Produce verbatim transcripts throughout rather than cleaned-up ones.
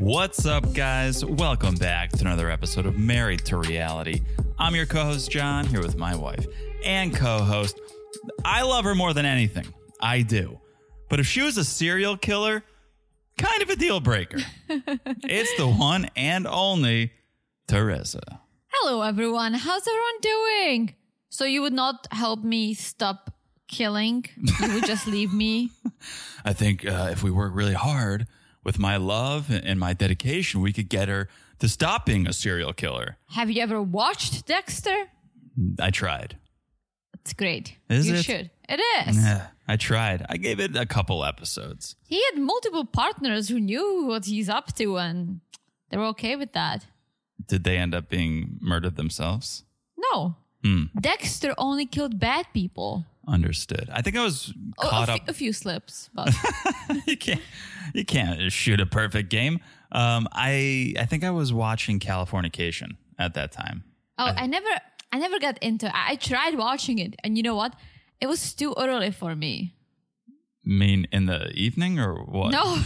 What's up, guys? Welcome back to another episode of Married to Reality. I'm your co-host, John, here with my wife and co-host. I love her more than anything. I do. But if she was a serial killer, kind of a deal breaker. It's the one and only Teresa. Hello, everyone. How's everyone doing? So you would not help me stop killing? You would just leave me? I think uh, if we work really hard with my love and my dedication, we could get her to stop being a serial killer. Have you ever watched Dexter? I tried. It's great. Is you it? should. It is. Yeah, I tried. I gave it a couple episodes. He had multiple partners who knew what he's up to, and they were okay with that. Did they end up being murdered themselves? No. Hmm. Dexter only killed bad people. Understood. I think I was caught oh, a up. F- a few slips, but you can't. You can't shoot a perfect game. Um, I I think I was watching Californication at that time. oh, I, I never, I never got into it. I tried watching it, and you know what? It was too early for me. Mean in the evening or what? No.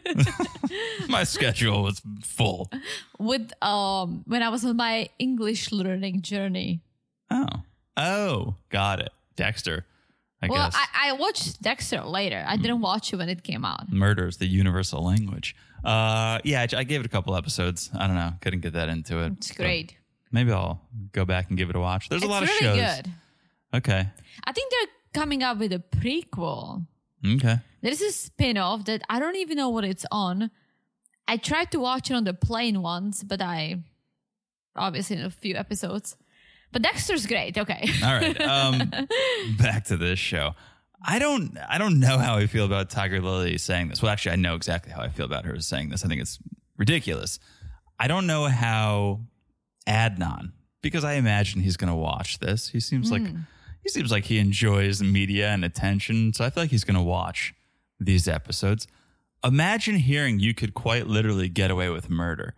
My schedule was full. With um, when I was on my English learning journey. Oh. Oh, got it. Dexter, I well, guess. I, I watched Dexter later. I didn't watch it when it came out. Murder's the universal language. Uh, yeah, I, I gave it a couple episodes. I don't know. Couldn't get that into it. It's great. Maybe I'll go back and give it a watch. There's it's a lot really of shows. Good. Okay. I think they're coming up with a prequel. Okay. There's a spin-off that I don't even know what it's on. I tried to watch it on the plane once, but I obviously in a few episodes. But Dexter's great. Okay. All right. Um, back to this show. I don't. I don't know how I feel about Tiger Lily saying this. Well, actually, I know exactly how I feel about her saying this. I think it's ridiculous. I don't know how Adnan, because I imagine he's going to watch this. He seems like he seems like he enjoys media and attention. So I feel like he's going to watch these episodes. Imagine hearing you could quite literally get away with murder.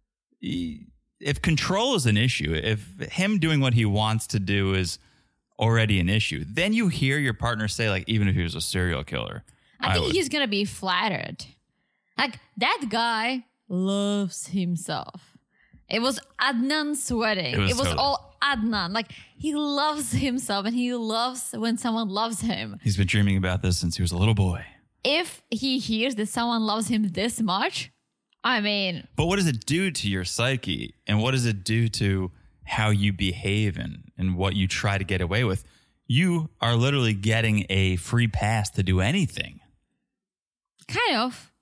He, If control is an issue, if him doing what he wants to do is already an issue, then you hear your partner say, like, even if he was a serial killer. I think would. he's going to be flattered. Like, that guy loves himself. It was Adnan's wedding. It was It was totally. all Adnan. Like, he loves himself and he loves when someone loves him. He's been dreaming about this since he was a little boy. If he hears that someone loves him this much, I mean... But what does it do to your psyche? And what does it do to how you behave and, and what you try to get away with? You are literally getting a free pass to do anything. Kind of.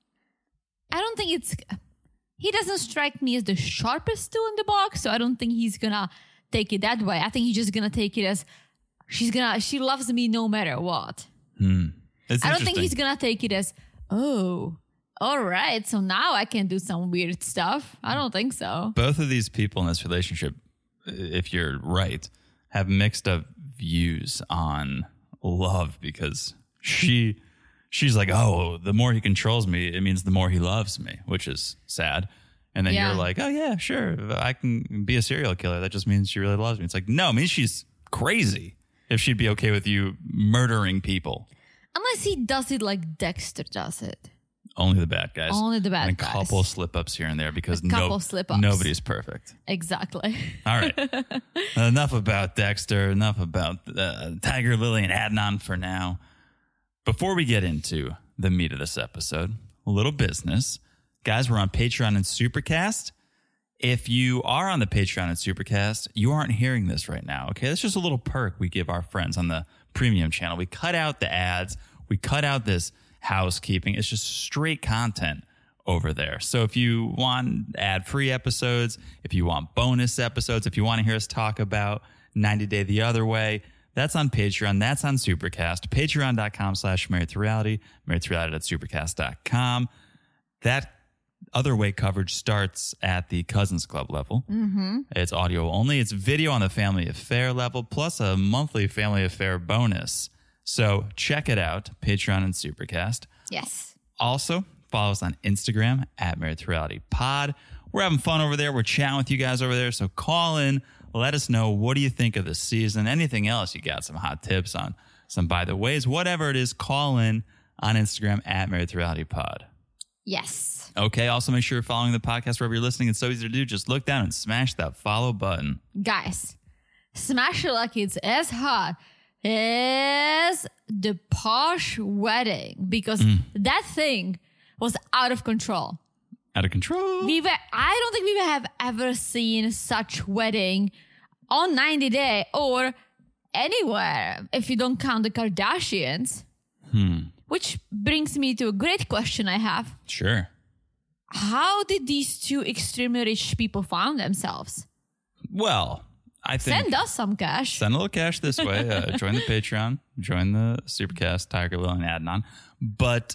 I don't think it's... He doesn't strike me as the sharpest tool in the box, so I don't think he's gonna take it that way. I think he's just gonna take it as she's gonna she loves me no matter what. Hmm. It's I don't think interesting. he's gonna take it as, oh, all right, so now I can do some weird stuff. I don't think so. Both of these people in this relationship, if you're right, have mixed up views on love, because she she's like, oh, the more he controls me, it means the more he loves me, which is sad. And then Yeah. you're like, oh, yeah, sure, I can be a serial killer. That just means she really loves me. It's like, no, it means she's crazy if she'd be okay with you murdering people. Unless he does it like Dexter does it. Only the bad guys. Only the bad and a guys. couple slip-ups here and there, because A couple no, slip-ups. nobody's perfect. Exactly. All right. Enough about Dexter. Enough about uh, Tiger Lily and Adnan for now. Before we get into the meat of this episode, a little business. Guys, we're on Patreon and Supercast. If you are on the Patreon and Supercast, you aren't hearing this right now, okay? That's just a little perk we give our friends on the premium channel. We cut out the ads. We cut out this housekeeping. It's just straight content over there. So if you want ad-free episodes, if you want bonus episodes, if you want to hear us talk about ninety Day the Other Way, that's on Patreon. That's on Supercast. Patreon.com slash Married to Reality. Married to Reality at Supercast dot com. That Other Way coverage starts at the Cousins Club level. Mm-hmm. It's audio only. It's video on the Family Affair level, plus a monthly Family Affair bonus. So check it out, Patreon and Supercast. Yes. Also, follow us on Instagram at Married to Reality Pod. We're having fun over there. We're chatting with you guys over there. So call in. Let us know, what do you think of the season? Anything else? You got some hot tips on some by the ways, whatever it is, call in on Instagram at Married to Reality Pod. Yes. Okay. Also, make sure you're following the podcast wherever you're listening. It's so easy to do. Just look down and smash that follow button. Guys, smash it like it's as hot as the Posh wedding, because mm. that thing was out of control. Out of control. We were, I don't think we have ever seen such wedding on ninety Day or anywhere if you don't count the Kardashians. Hmm. Which brings me to a great question I have. Sure. How did these two extremely rich people find themselves? Well, I think... Send us some cash. Send a little cash this way. Uh, join the Patreon. Join the Supercast, Tiger, Lil, and Adnan. But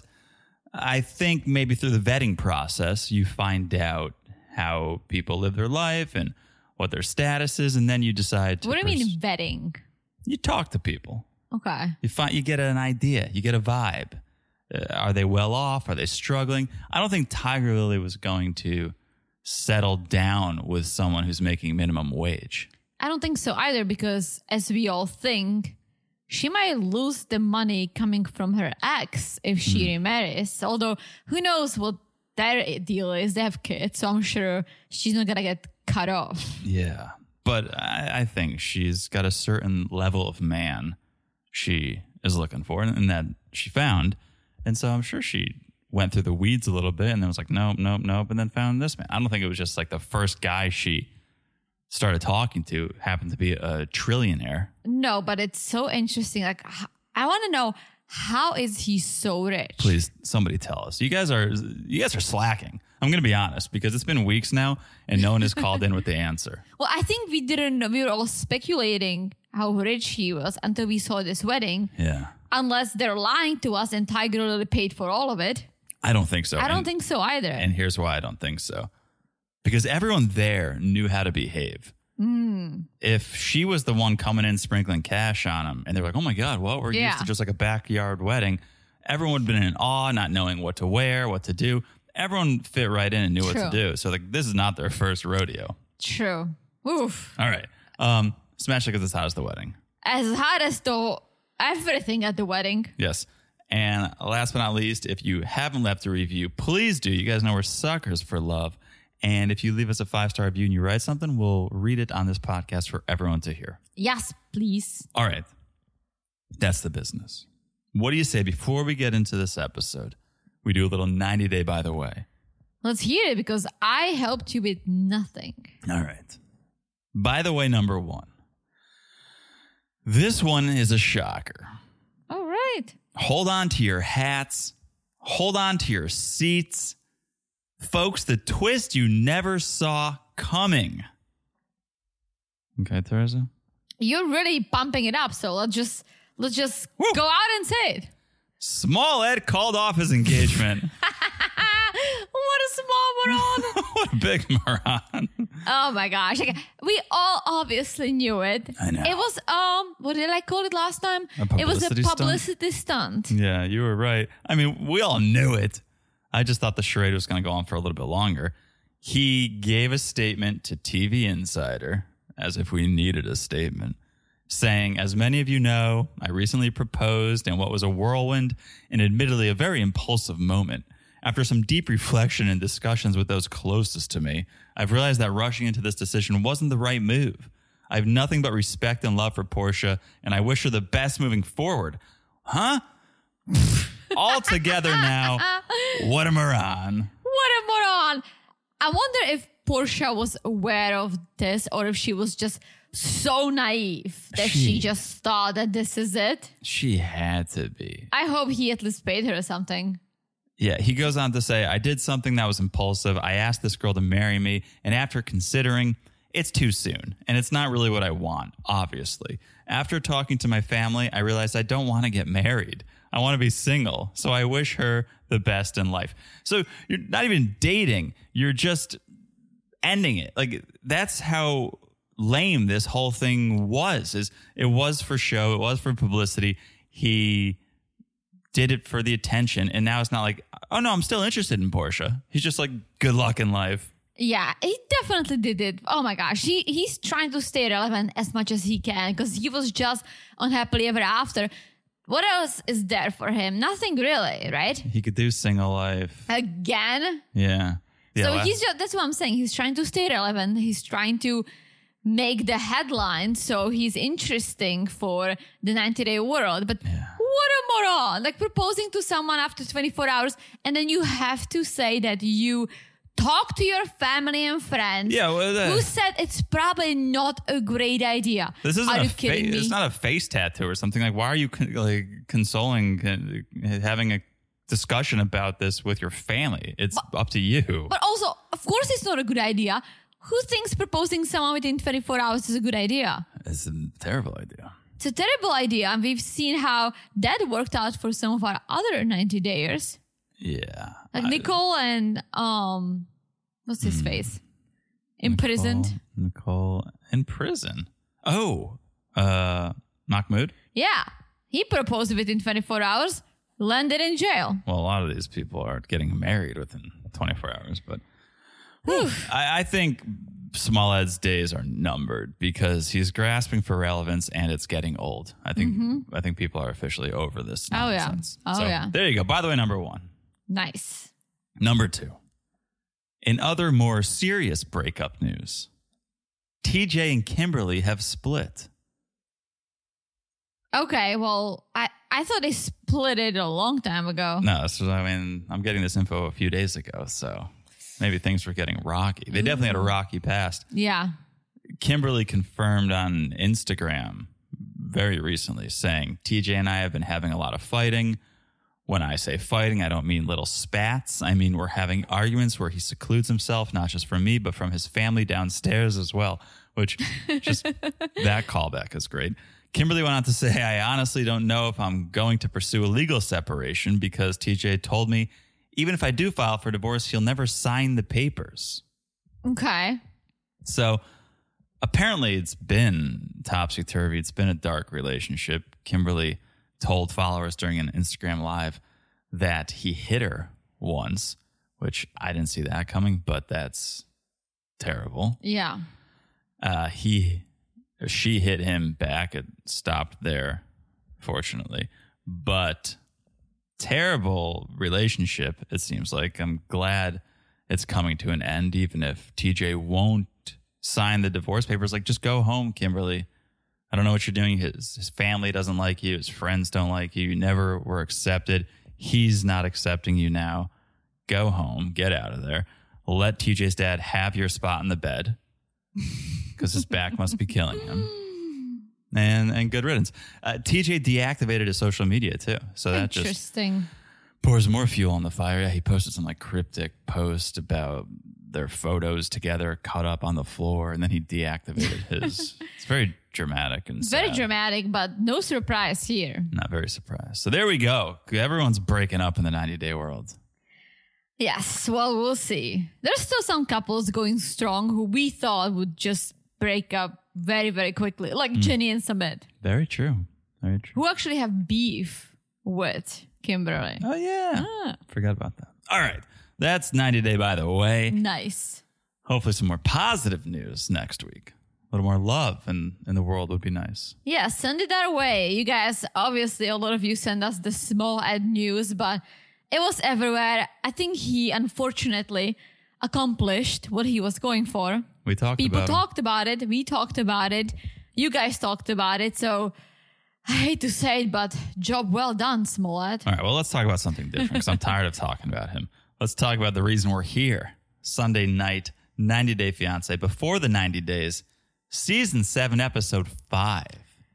I think maybe through the vetting process, you find out how people live their life and what their status is, and then you decide to... What do you pers- mean vetting? You talk to people. Okay. You find you get an idea. You get a vibe. Uh, are they well off? Are they struggling? I don't think Tiger Lily was going to settle down with someone who's making minimum wage. I don't think so either, because as we all think, she might lose the money coming from her ex if she mm. remarries. Although, who knows what their deal is. They have kids, so I'm sure she's not going to get cut off. Yeah. But I, I think she's got a certain level of man she is looking for and that she found. And so I'm sure she went through the weeds a little bit and then was like, nope, nope, nope, and then found this man. I don't think it was just like the first guy she started talking to happened to be a trillionaire. No, but it's so interesting. Like, I want to know, how is he so rich? Please, somebody tell us. You guys are you guys are slacking. I'm going to be honest, because it's been weeks now and no one has called in with the answer. Well, I think we didn't know. We were all speculating how rich he was until we saw this wedding. Yeah. Unless they're lying to us and Tiger Lily paid for all of it. I don't think so. I don't and, think so either. And here's why I don't think so. Because everyone there knew how to behave. Mm. If she was the one coming in sprinkling cash on him and they're like, oh my God, well, we're yeah. used to just like a backyard wedding. Everyone would have been in awe, not knowing what to wear, what to do. Everyone fit right in and knew True. what to do. So like, this is not their first rodeo. True. Oof. All right. Um, smash like it's as hot as the wedding. As hot as the everything at the wedding. Yes. And last but not least, if you haven't left a review, please do. You guys know we're suckers for love. And if you leave us a five-star review and you write something, we'll read it on this podcast for everyone to hear. Yes, please. All right. That's the business. What do you say before we get into this episode? We do a little ninety day by the way. Let's hear it, because I helped you with nothing. All right. By the way, number one. This one is a shocker. All right. Hold on to your hats. Hold on to your seats. Folks, the twist you never saw coming. Okay, Teresa? You're really pumping it up, so let's just let's just Woo. go out and say it. Smollett called off his engagement. What a small moron. What a big moron. Oh my gosh. Okay. We all obviously knew it. I know. It was, um, what did I call it last time? A it was a publicity publicity stunt. stunt. Yeah, you were right. I mean, we all knew it. I just thought the charade was going to go on for a little bit longer. He gave a statement to T V Insider, as if we needed a statement, saying, as many of you know, I recently proposed in what was a whirlwind and admittedly a very impulsive moment. After some deep reflection and discussions with those closest to me, I've realized that rushing into this decision wasn't the right move. I have nothing but respect and love for Portia, and I wish her the best moving forward. Huh? All together now. What a moron. What a moron. I wonder if Portia was aware of this or if she was just so naive that she, she just thought that this is it. She had to be. I hope he at least paid her something. Yeah, he goes on to say, I did something that was impulsive. I asked this girl to marry me, and after considering, it's too soon, and it's not really what I want, obviously. After talking to my family, I realized I don't want to get married. I want to be single, so I wish her the best in life. So you're not even dating. You're just ending it. Like, that's how lame this whole thing was. Is it was for show. It was for publicity. He did it for the attention, and now it's not like, oh no, I'm still interested in Portia. He's just like, good luck in life. Yeah, he definitely did it. Oh my gosh, he he's trying to stay relevant as much as he can because he was just on Happily Ever After. what else is there for him? Nothing really, right? He could do Single Life. Again? Yeah. yeah so la- he's just, that's what I'm saying. He's trying to stay relevant. He's trying to make the headline so he's interesting for the ninety-day world. But Yeah. what a moron. Like proposing to someone after twenty-four hours, and then you have to say that you talk to your family and friends Yeah, well, uh, who said it's probably not a great idea. This isn't Are a you fa- kidding me? It's not a face tattoo or something. Like, why are you con- like consoling, con- having a discussion about this with your family? It's up to you. But also, of course, it's not a good idea. Who thinks proposing someone within twenty-four hours is a good idea? It's a terrible idea. It's a terrible idea. And we've seen how that worked out for some of our other ninety dayers. Yeah. Like I- Nicole and, um, what's his Hmm. face? Imprisoned. Nicole, Nicole in prison. Oh, uh, Mahmoud? Yeah. He proposed within twenty-four hours, landed in jail. Well, a lot of these people are getting married within twenty-four hours, but I, I think Smollett's days are numbered because he's grasping for relevance and it's getting old. I think I think people are officially over this Oh, yeah. nonsense. Oh, So, yeah. There you go. By the way, number one. Nice. Number two. In other more serious breakup news, T J and Kimberly have split. Okay, well, I, I thought they split it a long time ago. No, so I mean, I'm getting this info a few days ago, so maybe things were getting rocky. They definitely had a rocky past. Yeah. Kimberly confirmed on Instagram very recently saying, T J and I have been having a lot of fighting. When I say fighting, I don't mean little spats. I mean, we're having arguments where he secludes himself, not just from me, but from his family downstairs as well, which just that callback is great. Kimberly went on to say, I honestly don't know if I'm going to pursue a legal separation because T J told me even if I do file for divorce, he'll never sign the papers. Okay. So apparently it's been topsy-turvy. It's been a dark relationship. Kimberly told followers during an Instagram live that he hit her once, which I didn't see that coming, but that's terrible. Yeah. Uh, he, she hit him back. It stopped there, fortunately. But terrible relationship, it seems like. I'm glad it's coming to an end, even if T J won't sign the divorce papers. Like, just go home, Kimberly. I don't know what you're doing. His, his family doesn't like you. His friends don't like you. You never were accepted. He's not accepting you now. Go home. Get out of there. Let T J's dad have your spot in the bed because his back must be killing him. And and good riddance. Uh, T J deactivated his social media too. So that just Interesting. pours more fuel on the fire. Yeah, he posted some like cryptic post about their photos together cut up on the floor, and then he deactivated his. It's very dramatic and Very sad. dramatic, but no surprise here. Not very surprised. So there we go. Everyone's breaking up in the ninety-day world. Yes, well, we'll see. There's still some couples going strong who we thought would just break up very, very quickly, like Jenny and Samit, Very true. Very true. who actually have beef with Kimberly. Oh, yeah. Ah, Forgot about that. All right. That's ninety day, by the way. nice. Hopefully some more positive news next week. A little more love in, in the world would be nice. Yeah, send it our way. You guys, obviously, a lot of you send us the small ad news, but it was everywhere. I think he, unfortunately, accomplished what he was going for. We talked People about him. talked about it. We talked about it. You guys talked about it. So I hate to say it, but job well done, Smollett. All right, well, let's talk about something different because I'm tired of talking about him. Let's talk about the reason we're here. Sunday night, ninety day fiance. Before the ninety days, season seven, episode five.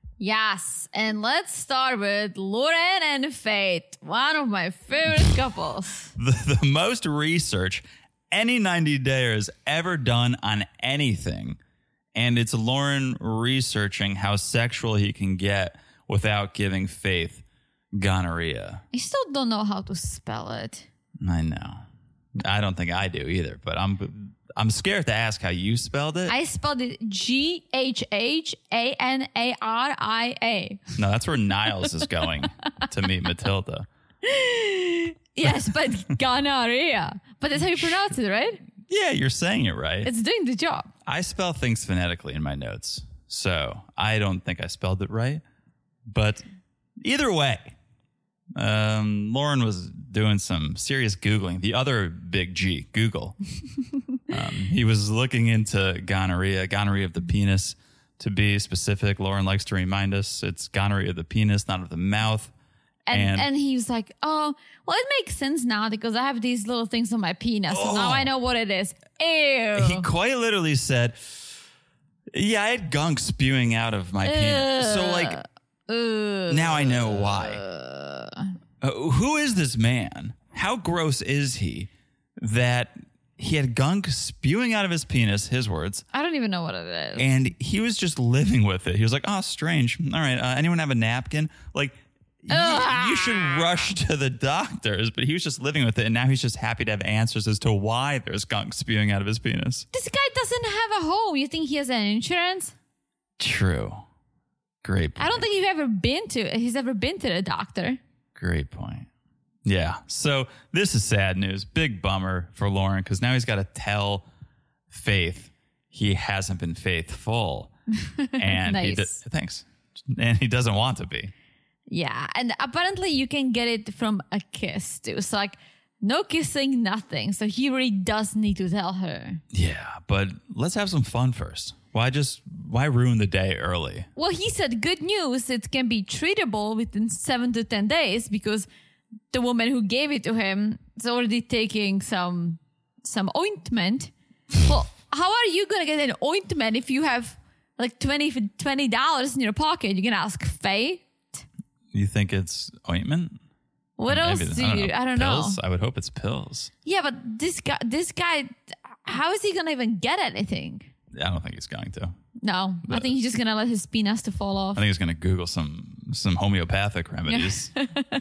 Yes. And let's start with Lauren and Faith, one of my favorite couples. The, the most research any ninety dayer has ever done on anything. And it's Lauren researching how sexual he can get without giving Faith gonorrhea. I still don't know how to spell it. I know. I don't think I do either, but I'm I'm scared to ask how you spelled it. I spelled it G H H A N A R I A. No, that's where Niles is going to meet Matilda. Yes, but gonorrhea. But that's how you pronounce it, right? Yeah, you're saying it right. It's doing the job. I spell things phonetically in my notes, so I don't think I spelled it right. But Either way, um, Lauren was doing some serious Googling. The other big G, Google. um, he was looking into gonorrhea, gonorrhea of the penis. To be specific, Lauren likes to remind us it's gonorrhea of the penis, not of the mouth. And, And, and he was like, oh, well, it makes sense now because I have these little things on my penis. So now Oh. I know what it is. Ew. he quite literally said, yeah, I had gunk spewing out of my penis. So, like, Ugh. now I know why. Uh, who is this man? How gross is he that he had gunk spewing out of his penis, his words, I don't even know what it is. and he was just living with it. He was like, oh, strange. All right, uh, anyone have a napkin? Like, you, you should rush to the doctors, but he was just living with it, and now he's just happy to have answers as to why there's gunk spewing out of his penis. This guy doesn't have a home. You think he has an insurance? True. Great point. I don't think he's ever been to. He's ever been to the doctor. Great point. Yeah. So this is sad news. Big bummer for Lauren because now he's got to tell Faith he hasn't been faithful. And he Nice. do- thanks. And he doesn't want to be. Yeah, and apparently you can get it from a kiss too. So like, no kissing, nothing. So he really does need to tell her. Yeah, but let's have some fun first. Why just why ruin the day early? Well, he said good news. It can be treatable within seven to ten days because the woman who gave it to him is already taking some some ointment. Well, how are you gonna get an ointment if you have like twenty dollars in your pocket? You're gonna ask Faye? You think it's ointment? What Maybe- else do you? I don't pills? know. I would hope it's pills. Yeah, but this guy, this guy, how is he gonna even get anything? I don't think he's going to. No, I think he's just gonna let his penis to fall off. I think he's going to Google some some homeopathic remedies.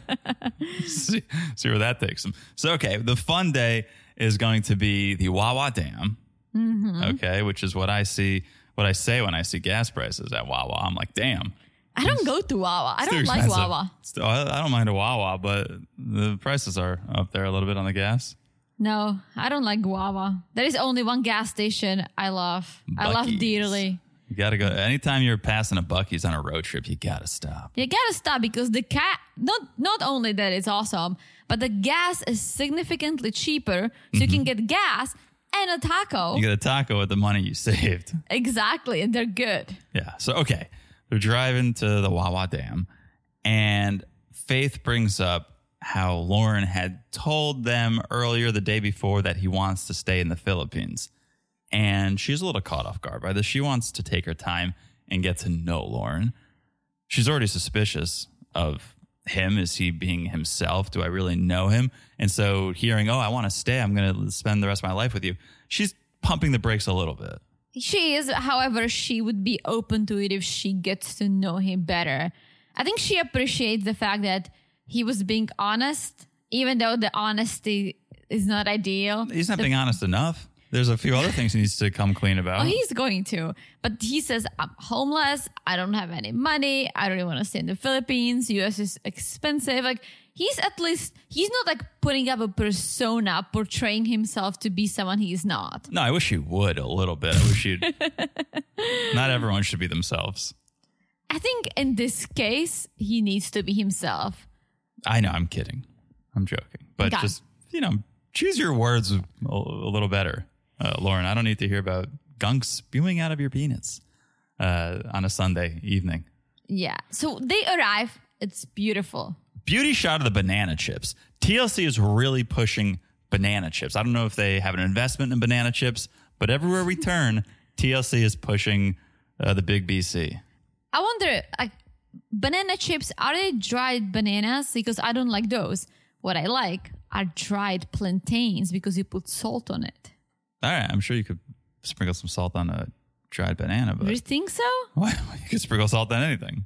see, see where that takes him. So, okay, the fun day is going to be the Wawa Dam. Mm-hmm. Okay, which is what I see, what I say when I see gas prices at Wawa. I'm like, damn. I don't go to Wawa. I It's too don't like expensive. Wawa. Still, I, I don't mind a Wawa, but the prices are up there a little bit on the gas. No, I don't like Wawa. There is only one gas station I love. I love Buc-ee's. dearly. You got to go. Anytime you're passing a Buc-ee's on a road trip, you got to stop. You gotta stop because the cat. Not not only that it's awesome, but the gas is significantly cheaper, so you can get gas and a taco. You get a taco with the money you saved. Exactly, and they're good. Yeah. So, okay. They're driving to the Wawa Dam, and Faith brings up how Lauren had told them earlier the day before that he wants to stay in the Philippines. And she's a little caught off guard by this. She wants to take her time and get to know Lauren. She's already suspicious of him. Is he being himself? Do I really know him? And so hearing, oh, I want to stay, I'm going to spend the rest of my life with you. She's pumping the brakes a little bit. She is, however, she would be open to it if she gets to know him better. I think she appreciates the fact that he was being honest, even though the honesty is not ideal. He's not The being honest enough. There's a few other things he needs to come clean about. Oh, he's going to. But he says, I'm homeless. I don't have any money. I don't even want to stay in the Philippines. U S is expensive. Like, he's at least, he's not like putting up a persona, portraying himself to be someone he's not. No, I wish you would a little bit. I wish you'd. Not everyone should be themselves. I think in this case, he needs to be himself. I know, I'm kidding. I'm joking. But Okay. just, you know, choose your words a, a little better. Uh, Lauren, I don't need to hear about gunk spewing out of your penis uh, on a Sunday evening. Yeah. So they arrive. It's beautiful. Beauty shot of the banana chips. T L C is really pushing banana chips. I don't know if they have an investment in banana chips, but everywhere we turn, T L C is pushing uh, the big B C. I wonder, like, banana chips, are they dried bananas? Because I don't like those. What I like are dried plantains because you put salt on it. All right, I'm sure you could sprinkle some salt on a dried banana, but Do you think so? why you could sprinkle salt on anything.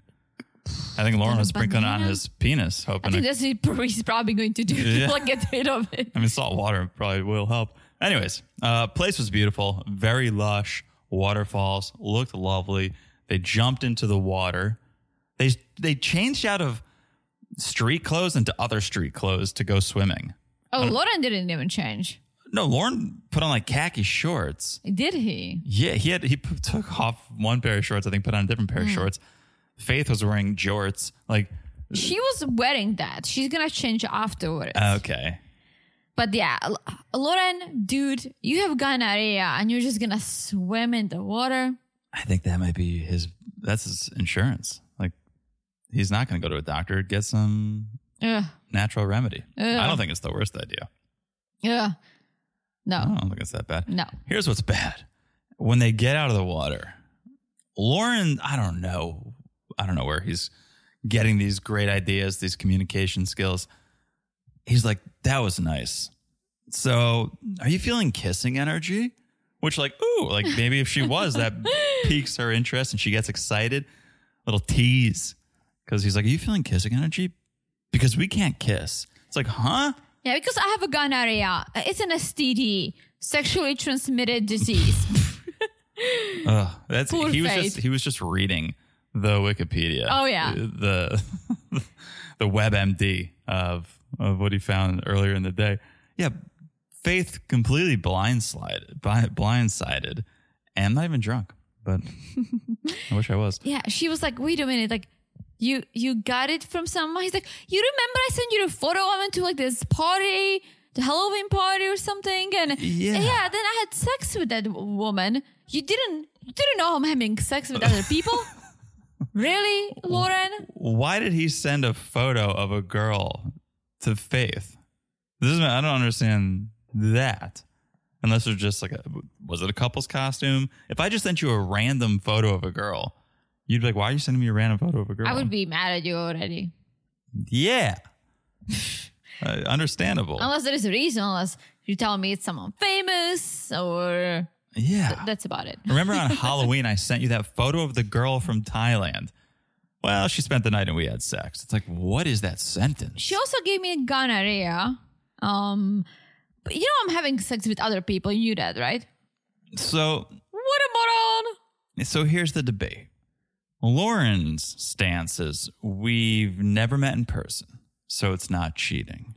I think Lauren On a was sprinkling it on banana? his penis, I hoping. think It, that's what he's probably going to do. Yeah. Like, get rid of it. I mean, salt water probably will help. Anyways, uh, place was beautiful, very lush, waterfalls, looked lovely. They jumped into the water. They they changed out of street clothes into other street clothes to go swimming. Oh, Lauren didn't even change. No, Lauren put on like khaki shorts. Did he? Yeah, he had he p- took off one pair of shorts. I think put on a different pair of Hmm. shorts. Faith was wearing jorts. Like She was wearing that. She's gonna change afterwards. Okay. But yeah, L- Lauren, dude, you have gonorrhea and you're just gonna swim in the water. I think that might be his, that's his insurance. Like, he's not going to go to a doctor, get some Ugh. natural remedy. Ugh. I don't think it's the worst idea. Yeah. No. I don't think it's that bad. No. Here's what's bad. When they get out of the water, Lauren, I don't know. I don't know where he's getting these great ideas, these communication skills. He's like, that was nice. So are you feeling kissing energy? Which like, ooh, like maybe if she was, that piques her interest and she gets excited. Little tease. Because he's like, are you feeling kissing energy? Because we can't kiss. It's like, huh? Yeah, because I have a gonorrhea. It's an S T D, sexually transmitted disease. Ugh, that's Poor he was Faith. just he was just reading the Wikipedia. Oh, yeah. The the WebMD of of what he found earlier in the day. Yeah, Faith completely blindsided, blindsided, and I'm not even drunk, but I wish I was. Yeah, she was like, wait a minute, like, you you got it from someone? He's like, you remember I sent you the photo? I went to like this party, the Halloween party or something, and Yeah. yeah, then I had sex with that w- woman. You didn't you didn't know I'm having sex with other people? Really, Lauren? Why did he send a photo of a girl to Faith? This is I don't understand that. Unless it's just like a, was it a couple's costume? If I just sent you a random photo of a girl, you'd be like, why are you sending me a random photo of a girl? I would be mad at you already. Yeah. uh, understandable. Unless there is a reason, unless you tell me it's someone famous or yeah. th- that's about it. Remember on Halloween, I sent you that photo of the girl from Thailand. Well, she spent the night and we had sex. It's like, what is that sentence? She also gave me a gonorrhea. Um, but you know I'm having sex with other people. You knew that, right? So, What a moron! so here's the debate. Lauren's stance is we've never met in person, so it's not cheating.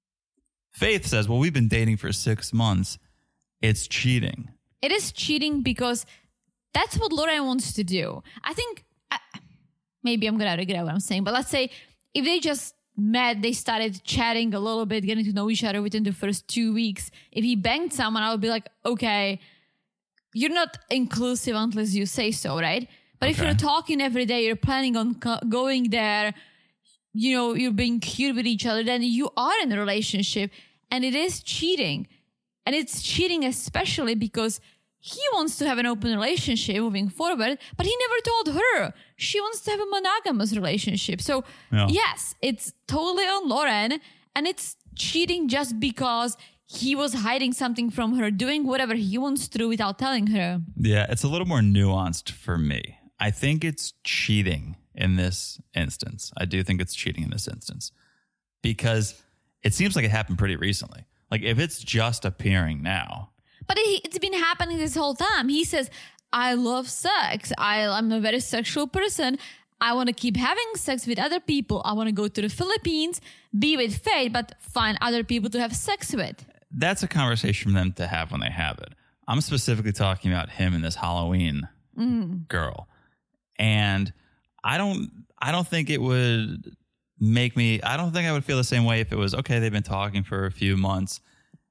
Faith says, well, we've been dating for six months. It's cheating. It is cheating because that's what Lauren wants to do. I think I, maybe I'm gonna regret what I'm saying, but let's say if they just met, they started chatting a little bit, getting to know each other within the first two weeks. If he banged someone, I would be like, okay, you're not inclusive unless you say so, right? But if Okay. you're talking every day, you're planning on co- going there, you know, you're being cute with each other, then you are in a relationship and it is cheating. And it's cheating especially because he wants to have an open relationship moving forward, but he never told her. She wants to have a monogamous relationship. So Yeah. yes, it's totally on Lauren and it's cheating just because he was hiding something from her, doing whatever he wants to do without telling her. Yeah, it's a little more nuanced for me. I think it's cheating in this instance. I do think it's cheating in this instance because it seems like it happened pretty recently. Like if it's just appearing now. But it, it's been happening this whole time. He says, I love sex. I, I'm a very sexual person. I want to keep having sex with other people. I want to go to the Philippines, be with Faith, but find other people to have sex with. That's a conversation for them to have when they have it. I'm specifically talking about him and this Halloween girl. And I don't I don't think it would make me I don't think I would feel the same way if it was okay, they've been talking for a few months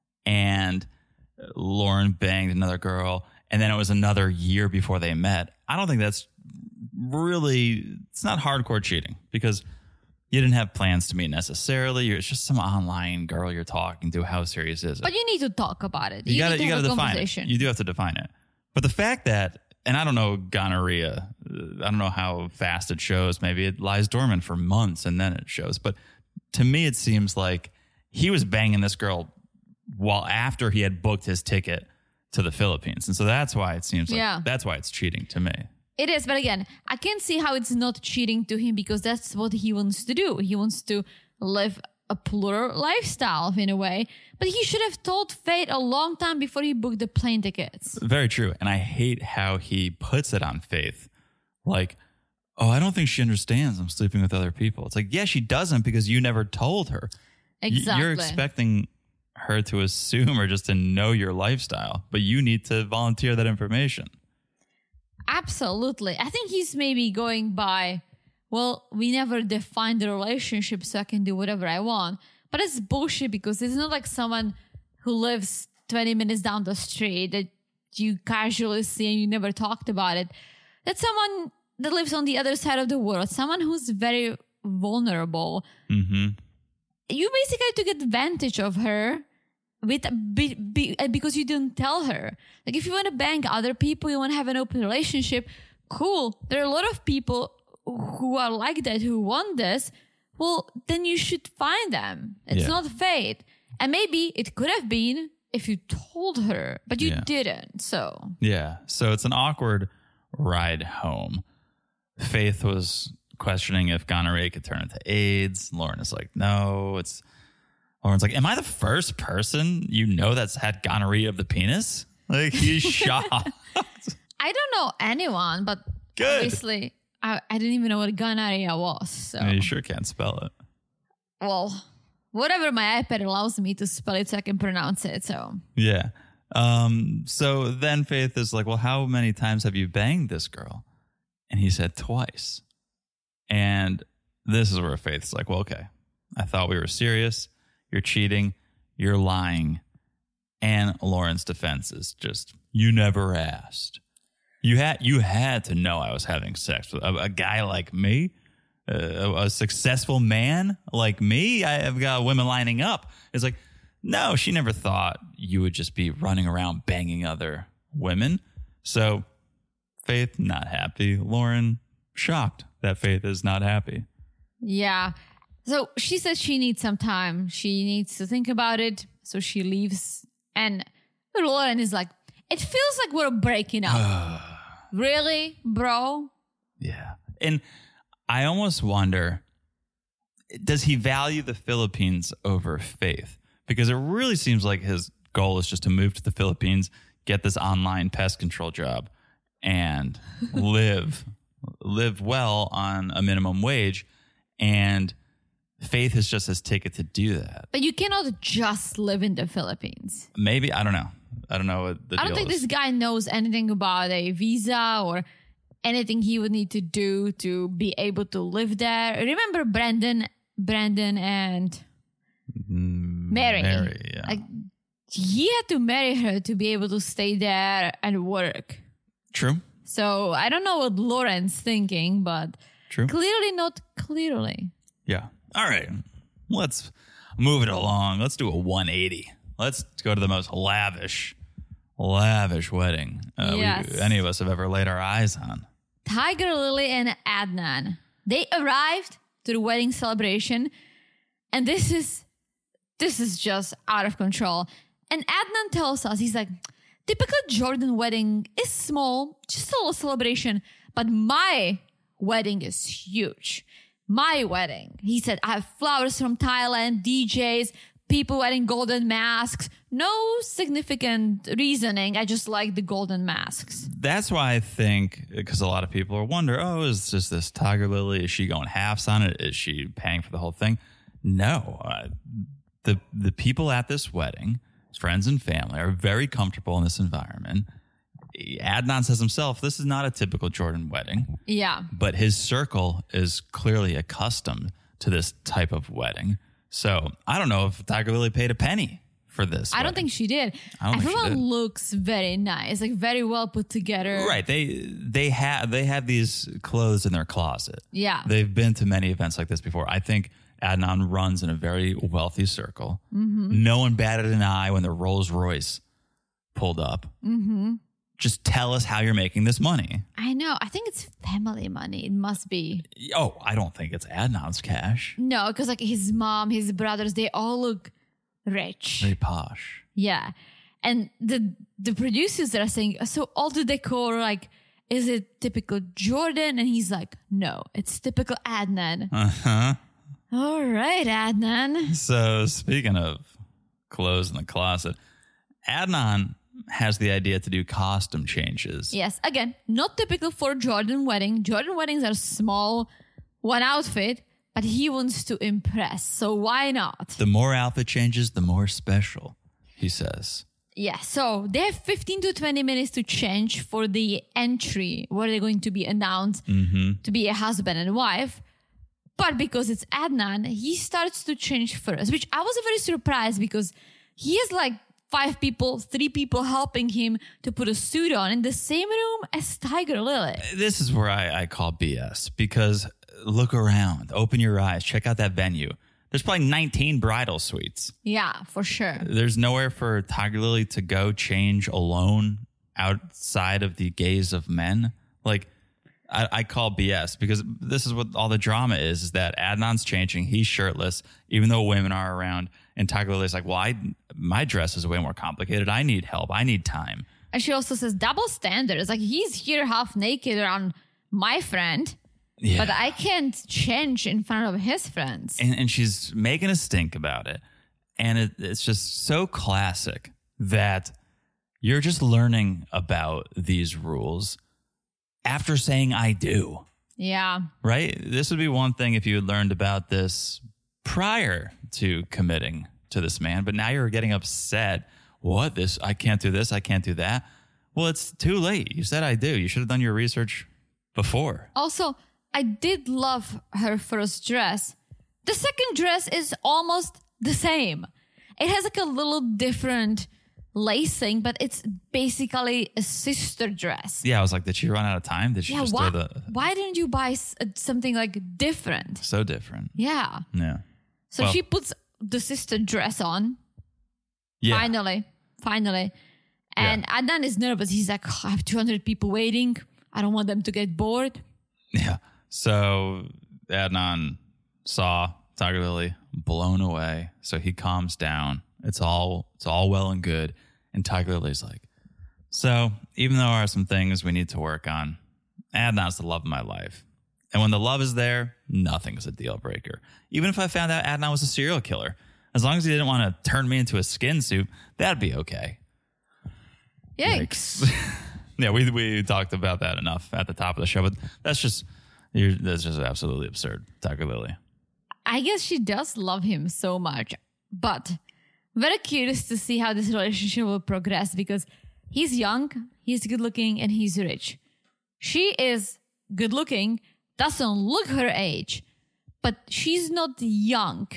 and Lauren banged another girl and then it was another year before they met. I don't think that's really it's not hardcore cheating because you didn't have plans to meet necessarily. You're, it's just some online girl you're talking to. How serious is it? But you need to talk about it. You, You, gotta, need to you have gotta a define conversation. it. You do have to define it. But the fact that, and I don't know gonorrhea, uh, I don't know how fast it shows. Maybe it lies dormant for months and then it shows. But to me, it seems like he was banging this girl while after he had booked his ticket to the Philippines. And so that's why it seems like, Yeah. that's why it's cheating to me. It is, but again, I can't see how it's not cheating to him because that's what he wants to do. He wants to live a plural lifestyle in a way. But he should have told Faith a long time before he booked the plane tickets. Very true. And I hate how he puts it on Faith. Like, oh, I don't think she understands I'm sleeping with other people. It's like, yeah, she doesn't because you never told her. Y- Exactly. You're expecting her to assume or just to know your lifestyle, but you need to volunteer that information. Absolutely. I think he's maybe going by well, we never defined the relationship, so I can do whatever I want. But it's bullshit because it's not like someone who lives twenty minutes down the street that you casually see and you never talked about it. That's someone that lives on the other side of the world, someone who's very vulnerable. Mm-hmm. You basically took advantage of her with be, be, because you didn't tell her. Like, if you want to bang other people, you want to have an open relationship, cool. There are a lot of people who are like that, who want this. Well, then you should find them. It's Yeah. not fate. And maybe it could have been if you told her, but you Yeah. didn't. So Yeah. So it's an awkward ride home. Faith was questioning if gonorrhea could turn into AIDS. Lauren is like, no. It's Lauren's like, am I the first person you know that's had gonorrhea of the penis? Like, he's shocked. I don't know anyone, but Good. obviously I, I didn't even know what gonorrhea was. So You sure can't spell it. well, whatever my iPad allows me to spell it so I can pronounce it. So Yeah. Um, so then Faith is like, well, how many times have you banged this girl? And he said twice. And this is where Faith's like, well, okay, I thought we were serious. You're cheating. You're lying. And Lauren's defense is just, you never asked. You had you had to know I was having sex with a, a guy like me, a, a successful man like me. I have got women lining up. It's like, no, she never thought you would just be running around banging other women. So Faith, not happy. Lauren, shocked that Faith is not happy. yeah. So she says she needs some time. She needs to think about it. So she leaves. And Lauren is like, it feels like we're breaking up. Really, bro? Yeah. And I almost wonder, does he value the Philippines over Faith? Because it really seems like his goal is just to move to the Philippines, get this online pest control job, and live live well on a minimum wage. And Faith is just his ticket to do that. But you cannot just live in the Philippines. Maybe, I don't know. I don't know what the I don't deal think is. this guy knows anything about a visa or anything he would need to do to be able to live there. Remember Brandon, Brandon and Mary? Mary, yeah. Like, he had to marry her to be able to stay there and work. True. So I don't know what Lauren's thinking, but True. clearly not clearly. Yeah. All right. Let's move it along. Let's do a one eighty. Let's go to the most lavish, lavish wedding uh, Yes. we, any of us have ever laid our eyes on. Tiger Lily and Adnan. They arrived to the wedding celebration, and this is this is just out of control. And Adnan tells us, he's like, typical Jordan wedding is small, just a little celebration, but my wedding is huge. My wedding. He said, I have flowers from Thailand, D Js, people wearing golden masks. No significant reasoning. I just like the golden masks. That's why I think, because a lot of people are wonder, oh, is just this Tiger Lily? Is she going halves on it? Is she paying for the whole thing? No. Uh, the the people at this wedding, friends and family, are very comfortable in this environment. Adnan says himself, this is not a typical Jordan wedding. Yeah. But his circle is clearly accustomed to this type of wedding. So I don't know if Tiger Lily paid a penny for this. I don't wedding. think she did. I don't think she Everyone did. looks very nice, like very well put together. Right. They they have they have these clothes in their closet. Yeah. They've been to many events like this before. I think Adnan runs in a very wealthy circle. Mm-hmm. No one batted an eye when the Rolls Royce pulled up. Mm-hmm. Just tell us how you're making this money. I know. I think it's family money. It must be. Oh, I don't think it's Adnan's cash. No, because like his mom, his brothers, they all look rich. Very posh. Yeah. And the the producers are saying, so all the decor, like, is it typical Jordan? And he's like, no, it's typical Adnan. Uh-huh. All right, Adnan. So speaking of clothes in the closet, Adnan has the idea to do costume changes. Yes, again, not typical for Jordan wedding. Jordan weddings are small, one outfit, but he wants to impress. So why not? The more outfit changes, the more special, he says. Yeah, so they have fifteen to twenty minutes to change for the entry where they're going to be announced Mm-hmm. to be a husband and wife. But because it's Adnan, he starts to change first, which I was very surprised because he has like five people, three people helping him to put a suit on in the same room as Tiger Lily. This is where I, I call B S because look around, open your eyes, check out that venue. There's probably nineteen bridal suites. Yeah, for sure. There's nowhere for Tiger Lily to go change alone outside of the gaze of men. Like, I, I call B S because this is what all the drama is, is that Adnan's changing. He's shirtless, even though women are around. And Tiger Lily's like, well, I, my dress is way more complicated. I need help. I need time. And she also says double standards. Like, he's here half naked around my friend, Yeah. but I can't change in front of his friends. And, and she's making a stink about it. And it, it's just so classic that you're just learning about these rules after saying I do, Yeah. right? This would be one thing if you had learned about this prior to committing to this man, but now you're getting upset. What? This? I can't do this. I can't do that. Well, it's too late. You said I do. You should have done your research before. Also, I did love her first dress. The second dress is almost the same. It has like a little different lacing, but it's basically a sister dress. Yeah, I was like, did she run out of time? Did she Yeah, just why, throw the... why didn't you buy s- uh, something like different? So different. Yeah. Yeah. So Well- she puts the sister dress on. Yeah. Finally. Finally. And Adnan is nervous. He's like, oh, I have two hundred people waiting. I don't want them to get bored. Yeah. So Adnan saw Tiger Lily blown away. So he calms down. It's all it's all well and good. And Tiger Lily's like, so even though there are some things we need to work on, Adnan's the love of my life. And when the love is there, nothing's a deal breaker. Even if I found out Adnan was a serial killer, as long as he didn't want to turn me into a skin suit, that'd be okay. Yikes. Yeah, we we talked about that enough at the top of the show, but that's just you're, that's just absolutely absurd, Tiger Lily. I guess she does love him so much, but very curious to see how this relationship will progress because he's young, he's good looking, and he's rich. She is good looking, doesn't look her age, but she's not young,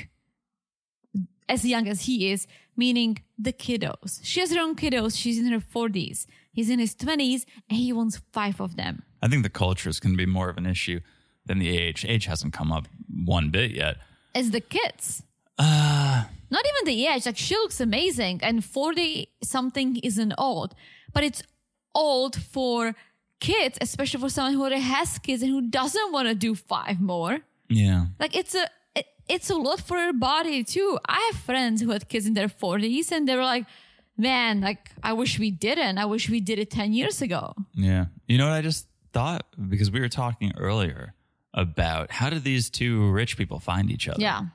as young as he is, meaning the kiddos. She has her own kiddos. She's in her forties. He's in his twenties, and he wants five of them. I think the cultures can be more of an issue than the age. Age hasn't come up one bit yet. As the kids. Uh, Not even the age. Like, she looks amazing, and forty-something isn't old. But it's old for kids, especially for someone who already has kids and who doesn't want to do five more. yeah. Like, it's a it, it's a lot for her body, too. I have friends who had kids in their forties, and they were like, man, like, I wish we didn't. I wish we did it ten years ago. Yeah. You know what I just thought? Because we were talking earlier about how did these two rich people find each other? Yeah.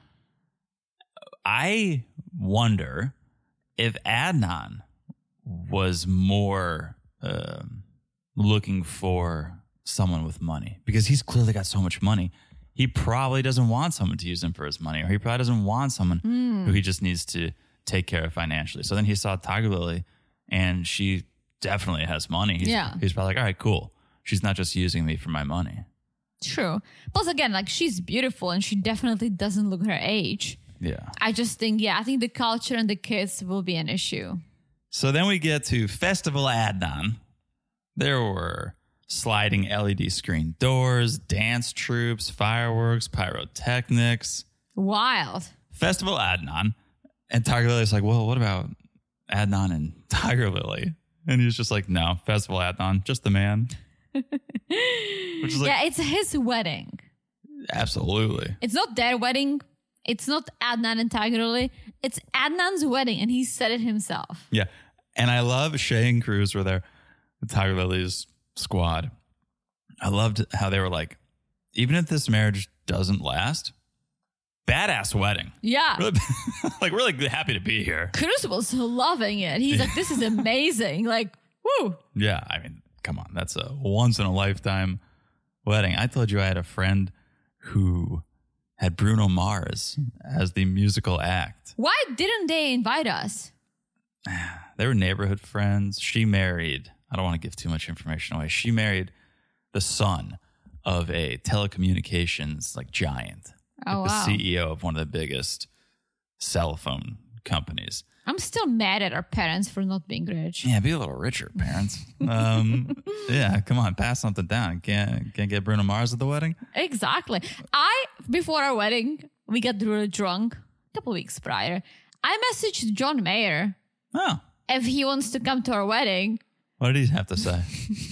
I wonder if Adnan was more um, looking for someone with money because he's clearly got so much money. He probably doesn't want someone to use him for his money, or he probably doesn't want someone Mm. who he just needs to take care of financially. So then he saw Tiger Lily, and she definitely has money. He's, Yeah. he's probably like, all right, cool. She's not just using me for my money. True. Plus, again, like, she's beautiful, and she definitely doesn't look her age. Yeah. I just think, yeah, I think the culture and the kids will be an issue. So then we get to Festival Adnan. There were sliding L E D screen doors, dance troops, fireworks, pyrotechnics. Wild. Festival Adnan. And Tiger Lily's like, well, what about Adnan and Tiger Lily? And he's just like, no, Festival Adnan, just the man. Which is like, Yeah, it's his wedding. absolutely. It's not their wedding. It's not Adnan and Tiger Lily. It's Adnan's wedding, and he said it himself. Yeah. And I love Shay and Cruz were there, Tiger Lily's squad. I loved how they were like, even if this marriage doesn't last, badass wedding. Yeah. Really, like, we're like happy to be here. Cruz was loving it. He's like, this is amazing. Like, woo. Yeah. I mean, come on. That's a once in a lifetime wedding. I told you I had a friend who had Bruno Mars as the musical act. Why didn't they invite us? they were neighborhood friends. She married, I don't want to give too much information away. She married the son of a telecommunications like giant, Oh, like wow. the C E O of one of the biggest cell phone companies. I'm still mad at our parents for not being rich. Yeah, be a little richer, parents. um, yeah, come on, pass something down. Can't can't get Bruno Mars at the wedding. Exactly. I, before our wedding, we got really drunk a couple weeks prior. I messaged John Mayer Oh, if he wants to come to our wedding. what did he have to say?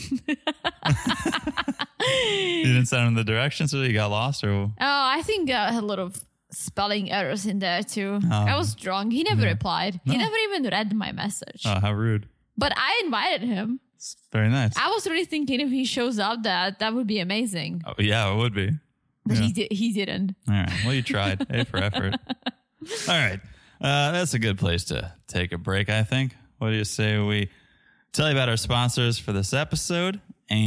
You didn't send him the directions, so you got lost, or Oh, I think I had a lot of spelling errors in there too. I was drunk. He never replied. He never even read my message. oh, how rude! But I invited him. It's very nice. I was really thinking if he shows up, that that would be amazing. Oh, yeah, it would be. But Yeah. he did. He didn't. All right. Well, you tried. A for effort. All right. Uh, that's a good place to take a break, I think. What do you say we tell you about our sponsors for this episode?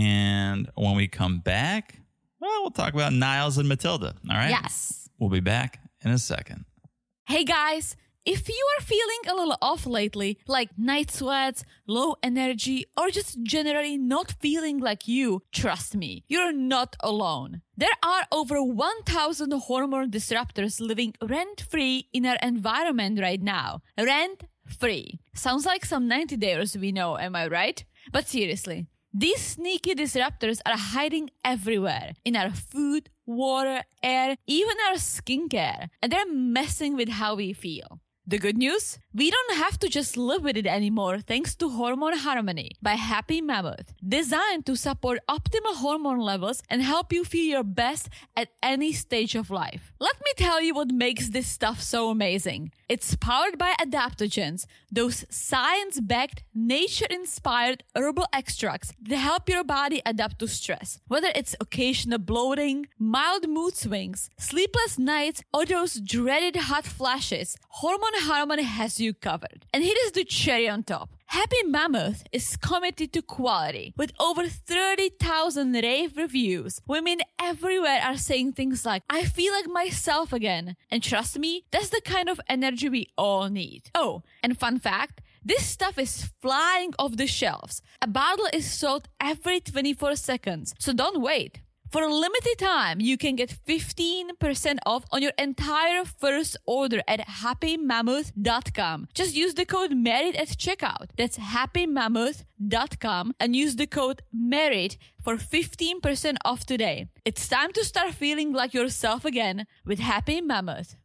And when we come back, well, we'll talk about Niles and Matilda. All right? Yes. We'll be back in a second. Hey guys, if you are feeling a little off lately, like night sweats, low energy, or just generally not feeling like you, trust me, you're not alone. There are over one thousand hormone disruptors living rent-free in our environment right now. Rent-free. Sounds like some ninety days we know, am I right? But seriously, these sneaky disruptors are hiding everywhere. In our food, water, air, even our skincare. And they're messing with how we feel. The good news? We don't have to just live with it anymore thanks to Hormone Harmony by Happy Mammoth, designed to support optimal hormone levels and help you feel your best at any stage of life. Let me tell you what makes this stuff so amazing. It's powered by adaptogens, those science-backed, nature-inspired herbal extracts that help your body adapt to stress. Whether it's occasional bloating, mild mood swings, sleepless nights, or those dreaded hot flashes, Hormone Harmony has you covered. And here is the cherry on top. Happy Mammoth is committed to quality. With over thirty thousand rave reviews, women everywhere are saying things like, I feel like myself again. And trust me, that's the kind of energy we all need. Oh, and fun fact, this stuff is flying off the shelves. A bottle is sold every twenty-four seconds, so don't wait. For a limited time, you can get fifteen percent off on your entire first order at happy mammoth dot com. Just use the code MARRIED at checkout. That's happy mammoth dot com and use the code MARRIED for fifteen percent off today. It's time to start feeling like yourself again with Happy Mammoth.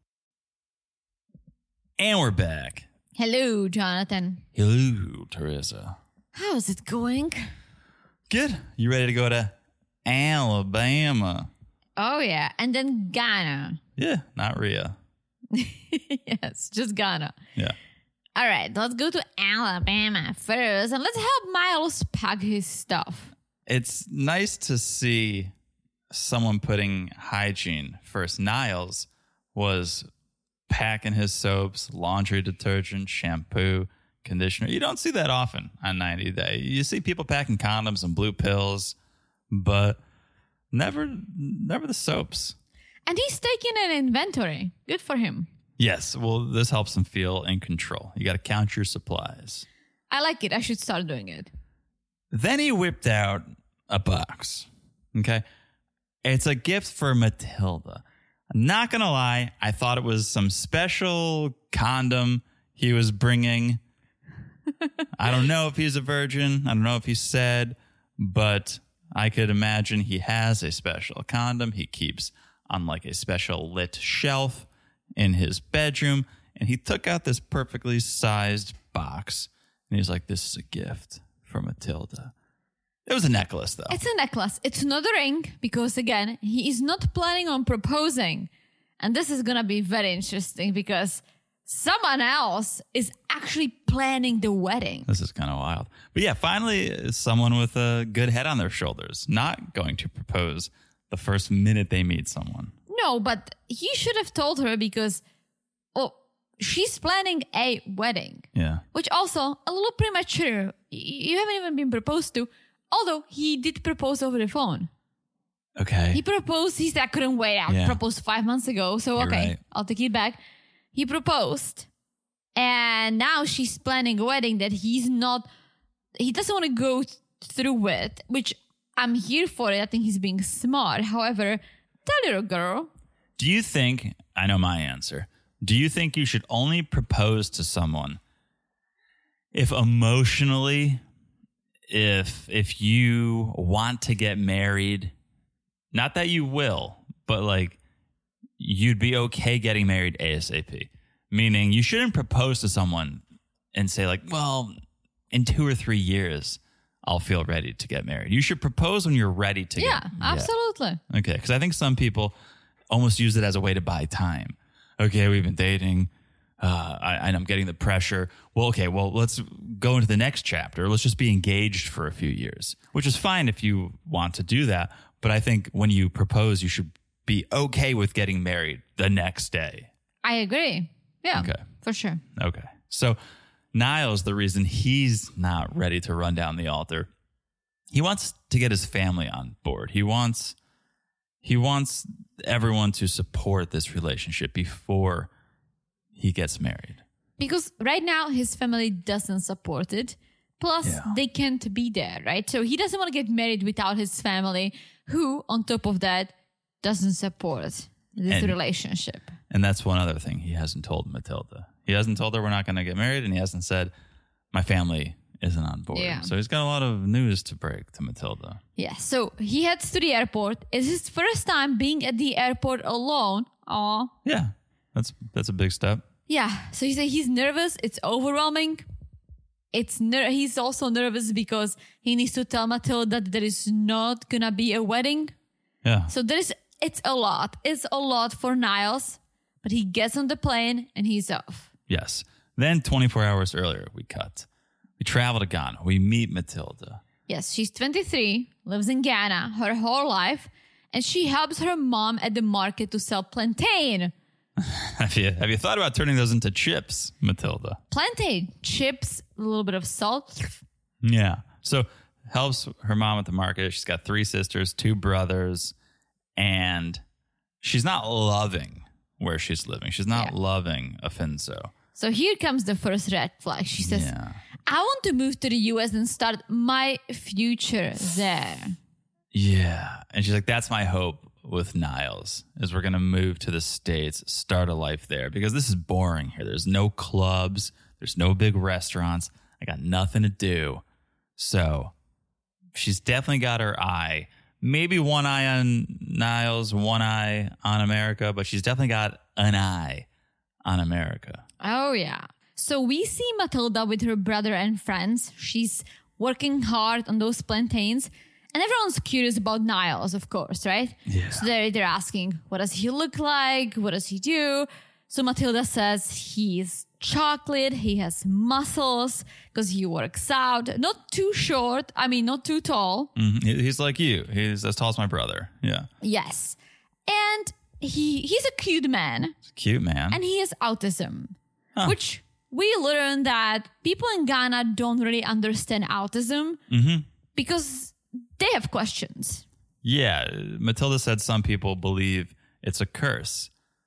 And we're back. Hello, Jonathan. Hello, Teresa. How's it going? Good. You ready to go to Alabama? Oh, yeah. And then Ghana. Yeah, not Rhea. Yes, just Ghana. Yeah. All right, let's go to Alabama first and let's help Miles pack his stuff. It's nice to see someone putting hygiene first. Niles was packing his soaps, laundry detergent, shampoo, conditioner. You don't see that often on ninety day. You see people packing condoms and blue pills, but never never the soaps. And he's taking an inventory. Good for him. Yes, well, this helps him feel in control. You got to count your supplies. I like it. I should start doing it. Then he whipped out a box. Okay. It's a gift for Matilda. I'm not going to lie. I thought it was some special condom he was bringing. I don't know if he's a virgin. I don't know if he said, but I could imagine he has a special condom he keeps on like a special lit shelf in his bedroom. And he took out this perfectly sized box. And he's like, this is a gift for Matilda. It was a necklace, though. It's a necklace. It's not a ring because, again, he is not planning on proposing. And this is going to be very interesting because someone else is actually planning the wedding. This is kind of wild. But yeah, finally, someone with a good head on their shoulders, not going to propose the first minute they meet someone. No, but he should have told her because, oh, she's planning a wedding. Yeah. Which also, a little premature. Y- You haven't even been proposed to. Although he did propose over the phone. Okay. He proposed. He said, I couldn't wait. I Yeah. proposed five months ago. So, You're okay, right. I'll take it back. He proposed And now she's planning a wedding that he's not, he doesn't want to go th- through with, which I'm here for it. I think he's being smart. However, tell your girl. Do you think, I know my answer, do you think you should only propose to someone if emotionally, if if you want to get married, not that you will, but like you'd be okay getting married ASAP? Meaning you shouldn't propose to someone and say like, well, in two or three years, I'll feel ready to get married. You should propose when you're ready to Yeah, get absolutely. Yeah. Okay, because I think some people almost use it as a way to buy time. Okay, we've been dating, uh, I, and I'm getting the pressure. Well, okay, well, let's go into the next chapter. Let's just be engaged for a few years, which is fine if you want to do that. But I think when you propose, you should be okay with getting married the next day. I agree. Yeah, Okay. for sure. Okay. So Niles, the reason he's not ready to run down the altar, he wants to get his family on board. He wants he wants everyone to support this relationship before he gets married. Because right now his family doesn't support it. Plus, Yeah. they can't be there, right? So he doesn't want to get married without his family, who, on top of that, doesn't support this And- relationship. And that's one other thing he hasn't told Matilda. He hasn't told her we're not going to get married, and he hasn't said my family isn't on board. Yeah. So he's got a lot of news to break to Matilda. Yeah, so he heads to the airport. It's his first time being at the airport alone. Aw. Yeah, that's that's a big step. Yeah, so he said he's nervous. It's overwhelming. It's ner- He's also nervous because he needs to tell Matilda that there is not going to be a wedding. Yeah. So there is, it's a lot. It's a lot for Niles. But he gets on the plane and he's off. Yes. Then twenty-four hours earlier, we cut. We travel to Ghana. We meet Matilda. Yes, she's twenty-three, lives in Ghana her whole life, and she helps her mom at the market to sell plantain. Have you have you thought about turning those into chips, Matilda? Plantain, chips, a little bit of salt. Yeah. So helps her mom at the market. She's got three sisters, two brothers, and she's not loving where she's living. She's not Yeah. loving Afinso. So here comes the first red flag. She says, Yeah. I want to move to the U S and start my future there. Yeah. And she's like, that's my hope with Niles, is we're going to move to the States, start a life there, because this is boring here. There's no clubs. There's no big restaurants. I got nothing to do. So she's definitely got her eye. Maybe one eye on Niles, one eye on America, but she's definitely got an eye on America. Oh, yeah. So we see Matilda with her brother and friends. She's working hard on those plantains. And everyone's curious about Niles, of course, right? Yeah. So they're, they're asking, what does he look like? What does he do? So Matilda says he's chocolate. He has muscles because he works out. Not too short. I mean, not too tall. Mhm. He- He's like you. He's as tall as my brother. Yeah. Yes. And he he's a cute man. Cute man. And he has autism, Huh. which we learned that people in Ghana don't really understand autism Mm-hmm. because they have questions. Yeah, Matilda said some people believe it's a curse.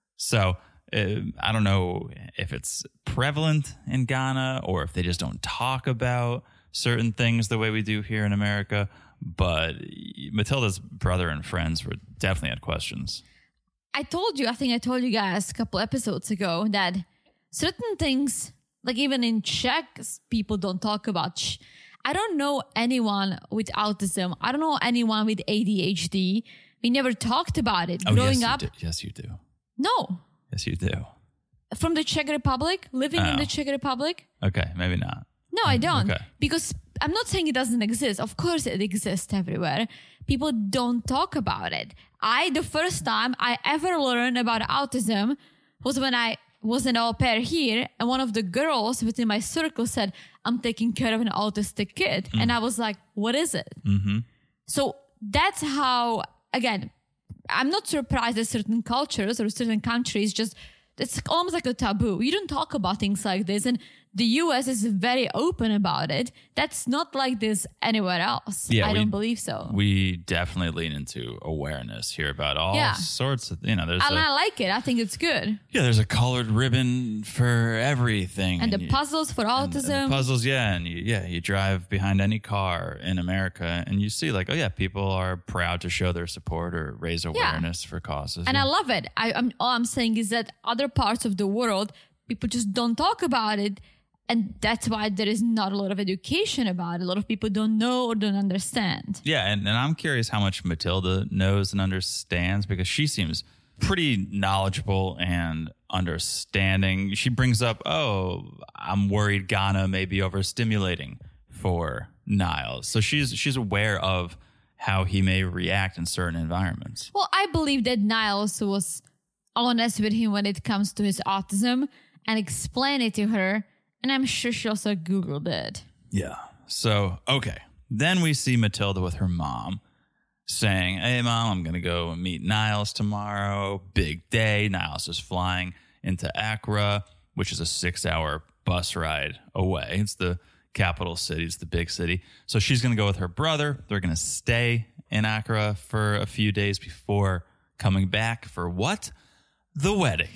So uh, I don't know if it's prevalent in Ghana or if they just don't talk about certain things the way we do here in America. But Matilda's brother and friends were definitely had questions. I told you, I think I told you guys a couple episodes ago that certain things, like even in Czech, people don't talk about. Ch- I don't know anyone with autism. I don't know anyone with A D H D. We never talked about it. Oh, Growing yes, up, you do. Yes, you do. no. Yes, you do. From the Czech Republic, living in Oh. the Czech Republic. Okay, maybe not. No, I don't. Okay. Because I'm not saying it doesn't exist. Of course it exists everywhere. People don't talk about it. I, the first time I ever learned about autism was when I was an au pair here, and one of the girls within my circle said, I'm taking care of an autistic kid. Mm. And I was like, what is it? Mm-hmm. So that's how, again, I'm not surprised that certain cultures or certain countries just, it's almost like a taboo. You don't talk about things like this. And the U S is very open about it. That's not like this anywhere else. Yeah, I we- don't believe so. We definitely lean into awareness here about all Yeah. sorts of, you know, there's and a, I like it. I think it's good. yeah, there's a colored ribbon for everything. And the you- puzzles for and the autism. puzzles, yeah, and you, yeah, you drive behind any car in America, and you see like, oh yeah, people are proud to show their support or raise awareness for causes. And yeah. I love it. I, I'm, all I'm saying is that other parts of the world, people just don't talk about it. And that's why there is not a lot of education about it. A lot of people don't know or don't understand. Yeah, and, and I'm curious how much Matilda knows and understands, because she seems pretty knowledgeable and understanding. She brings up, oh, I'm worried Ghana may be overstimulating for Niles. So she's she's aware of how he may react in certain environments. Well, I believe that Niles was honest with him when it comes to his autism and explained it to her. And I'm sure she also Googled it. Yeah. So, okay. Then we see Matilda with her mom saying, hey, Mom, I'm going to go meet Niles tomorrow. Big day. Niles is flying into Accra, which is a six-hour bus ride away. It's the capital city. It's the big city. So she's going to go with her brother. They're going to stay in Accra for a few days before coming back for what? The wedding.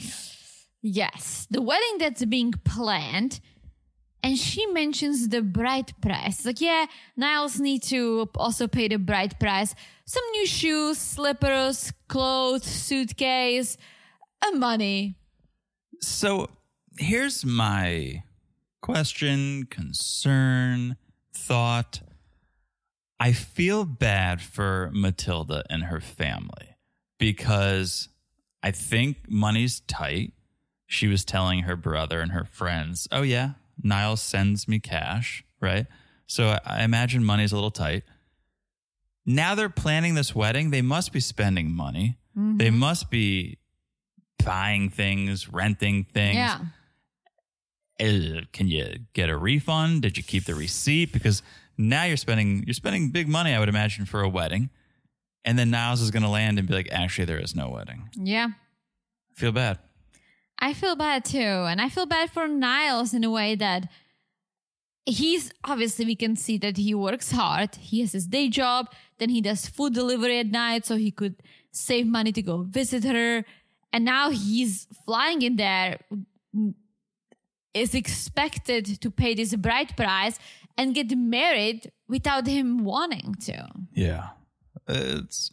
Yes, the wedding that's being planned. And she mentions the bride price. It's like, yeah, Niles need to also pay the bride price. Some new shoes, slippers, clothes, suitcase, and money. So here's my question, concern, thought. I feel bad for Matilda and her family because I think money's tight. She was telling her brother and her friends, oh, yeah, Niles sends me cash, right? So I, I imagine money's a little tight. Now they're planning this wedding. They must be spending money. Mm-hmm. They must be buying things, renting things. Yeah. Uh, can you get a refund? Did you keep the receipt? Because now you're spending you're spending big money, I would imagine, for a wedding. And then Niles is going to land and be like, actually, there is no wedding. Yeah. I feel bad. I feel bad too. And I feel bad for Niles in a way that he's obviously, we can see that he works hard. He has his day job. Then he does food delivery at night so he could save money to go visit her. And now he's flying in there, is expected to pay this bride price and get married without him wanting to. Yeah. It's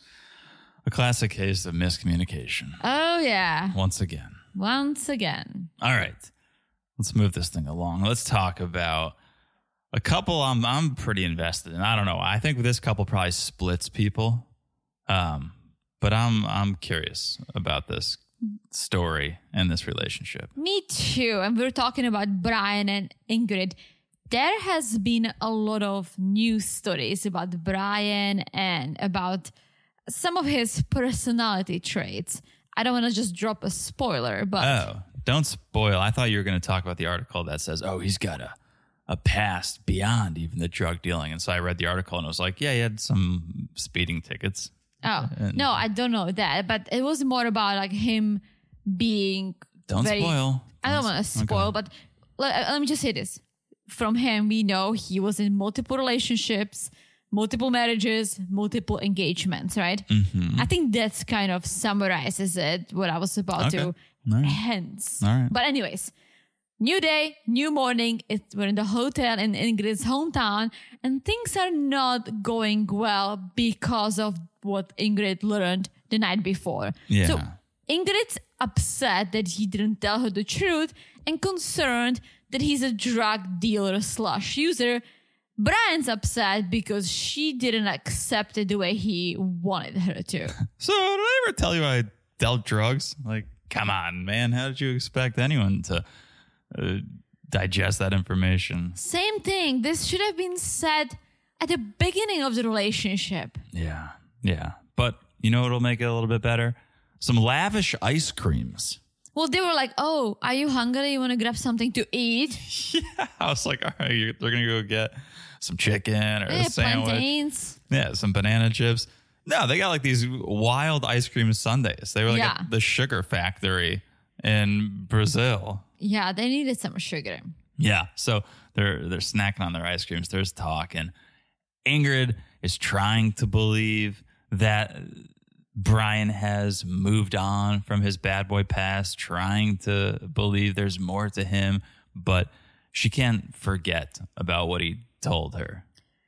a classic case of miscommunication. Oh, yeah. Once again. Once again. All right. Let's move this thing along. Let's talk about a couple I'm I'm pretty invested in. I don't know. I think this couple probably splits people. Um, but I'm I'm curious about this story and this relationship. Me too. And we're talking about Brian and Ingrid. There has been a lot of news stories about Brian and about some of his personality traits. I don't want to just drop a spoiler, but... Oh, don't spoil. I thought you were going to talk about the article that says, oh, he's got a, a past beyond even the drug dealing. And so I read the article and it was like, yeah, he had some speeding tickets. Oh, And- no, I don't know that. But it was more about like him being Don't very... spoil. I don't want to spoil, Okay. but let, let me just say this. From him, we know he was in multiple relationships, multiple marriages, multiple engagements, right? Mm-hmm. I think that's kind of summarizes it, what I was about Okay. to All right. hence. All right. But anyways, new day, new morning. It, we're in the hotel in Ingrid's hometown, and things are not going well because of what Ingrid learned the night before. Yeah. So Ingrid's upset that he didn't tell her the truth and concerned that he's a drug dealer slash user. Brian's upset because she didn't accept it the way he wanted her to. So did I ever tell you I dealt drugs? Like, come on, man. How did you expect anyone to uh, digest that information? Same thing. This should have been said at the beginning of the relationship. Yeah. Yeah. But you know what'll make it a little bit better? Some lavish ice creams. Well, they were like, oh, are you hungry? You want to grab something to eat? Yeah. I was like, all right, you're, they're going to go get some chicken or Yeah, a sandwich. plantains. Yeah, some banana chips. No, they got like these wild ice cream sundaes. They were like Yeah. at the sugar factory in Brazil. Yeah, they needed some sugar. Yeah. So they're they're snacking on their ice creams. There's talk, and Ingrid is trying to believe that Brian has moved on from his bad boy past, trying to believe there's more to him, but she can't forget about what he told her.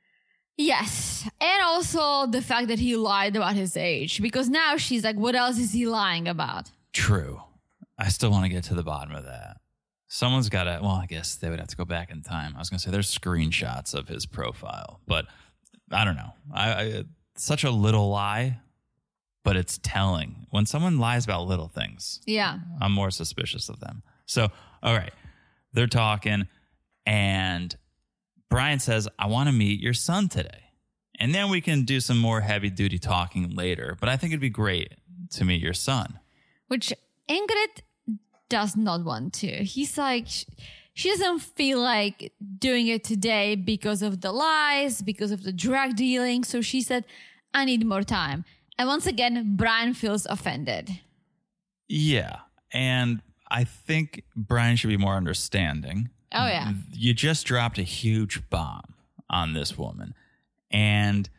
Yes. And also the fact that he lied about his age, because now she's like, what else is he lying about? True. I still want to get to the bottom of that. Someone's got to, well, I guess they would have to go back in time. I was going to say there's screenshots of his profile, but I don't know. I, I such a little lie, but it's telling. When someone lies about little things, yeah, I'm more suspicious of them. So, all right, they're talking, and Brian says, I want to meet your son today. And then we can do some more heavy-duty talking later, but I think it'd be great to meet your son. Which Ingrid does not want to. He's like, she doesn't feel like doing it today because of the lies, because of the drug dealing. So she said, I need more time. And once again, Brian feels offended. Yeah. And I think Brian should be more understanding. Oh, yeah. You just dropped a huge bomb on this woman. And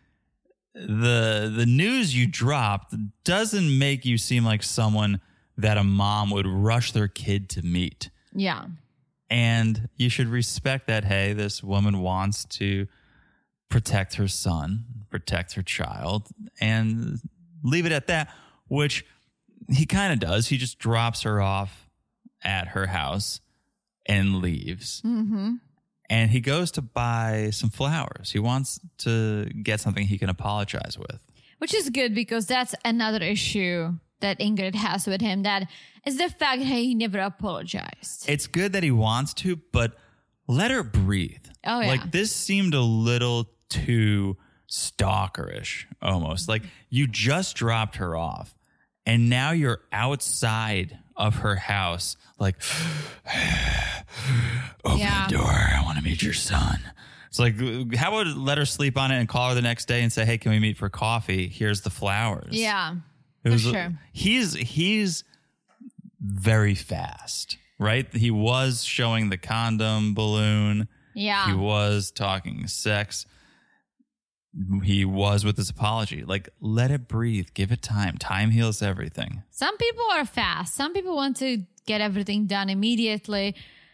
the the news you dropped doesn't make you seem like someone that a mom would rush their kid to meet. Yeah. And you should respect that, hey, this woman wants to protect her son, protect her child, and leave it at that, which he kind of does. He just drops her off at her house and leaves. Mm-hmm. And he goes to buy some flowers. He wants to get something he can apologize with. Which is good, because that's another issue that Ingrid has with him. That is the fact that he never apologized. It's good that he wants to, but let her breathe. Oh, yeah. Like, this seemed a little too stalkerish almost. Like, you just dropped her off, and now you're outside of her house, like, open Yeah. the door. I want to meet your son. It's like, how about let her sleep on it and call her the next day and say, hey, can we meet for coffee? Here's the flowers. Yeah, It for was, sure. He's he's very fast, right? He was showing the condom balloon. Yeah. He was talking sex. He was with his apology. Like, let it breathe. Give it time. Time heals everything. Some people are fast. Some people want to get everything done immediately.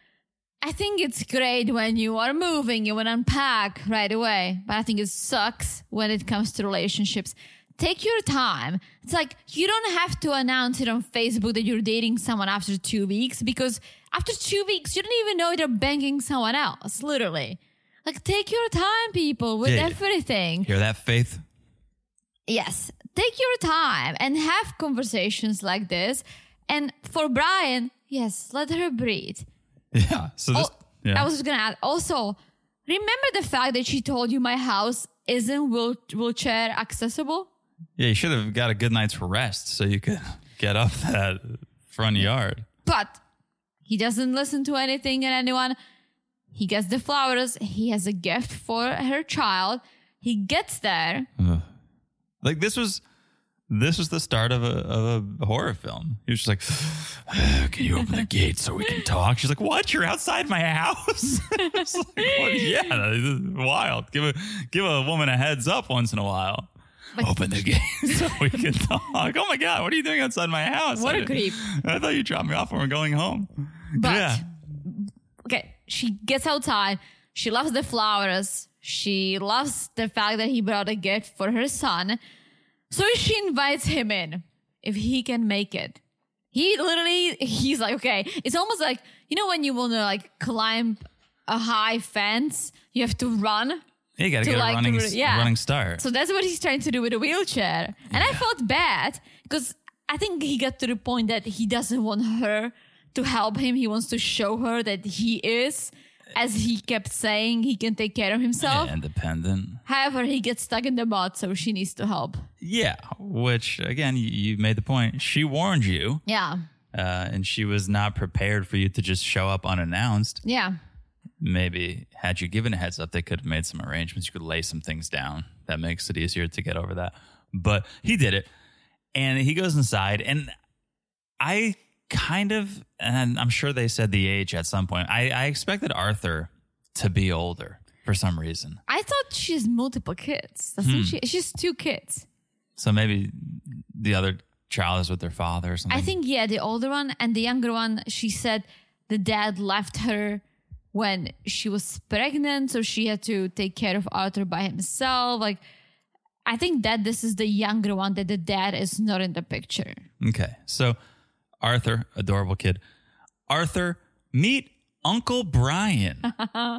I think it's great when you are moving, you want to unpack right away. But I think it sucks when it comes to relationships. Take your time. It's like, you don't have to announce it on Facebook that you're dating someone after two weeks, because after two weeks, you don't even know they're banging someone else, literally. Like, take your time, people, with Yeah. everything. Hear that, Faith? Yes. Take your time and have conversations like this. And for Brian, yes, let her breathe. Yeah. So this, Oh, yeah. I was just going to add, also, remember the fact that she told you my house isn't wheel- wheelchair accessible? yeah, you should have got a good night's rest so you could get up that front yard. But he doesn't listen to anything and anyone. He gets the flowers. He has a gift for her child. He gets there. Ugh. Like, this was this was the start of a of a horror film. He was just like, can you open the gate so we can talk? She's like, what? You're outside my house? It's like, what? Yeah, this is wild. Give a give a woman a heads up once in a while. But- Open the gate so we can talk. Oh my God, what are you doing outside my house? What I a didn't- creep. I thought you dropped me off when we're going home. But, yeah. okay, she gets outside. She loves the flowers. She loves the fact that he brought a gift for her son. So she invites him in if he can make it. He literally, he's like, okay. It's almost like, you know, when you want to like climb a high fence, you have to run. You got to to, get like, a running, yeah. running start. So that's what he's trying to do with a wheelchair. And I felt bad because I think he got to the point that he doesn't want her to help him. He wants to show her that he is, as he kept saying, he can take care of himself. Yeah, independent. However, he gets stuck in the mud, so she needs to help. Yeah, which, again, you, you made the point. She warned you, Yeah. uh, and she was not prepared for you to just show up unannounced. Yeah. Maybe had you given a heads up, they could have made some arrangements. You could lay some things down. That makes it easier to get over that. But he did it, and he goes inside, and I kind of, and I'm sure they said the age at some point. I, I expected Arthur to be older for some reason. I thought she has multiple kids. Doesn't Hmm. she? She's two kids. So maybe the other child is with their father or something. I think, yeah, the older one and the younger one, she said the dad left her when she was pregnant, so she had to take care of Arthur by himself. Like, I think that this is the younger one, that the dad is not in the picture. Okay. So Arthur, adorable kid. Arthur, meet Uncle Brian. Oh,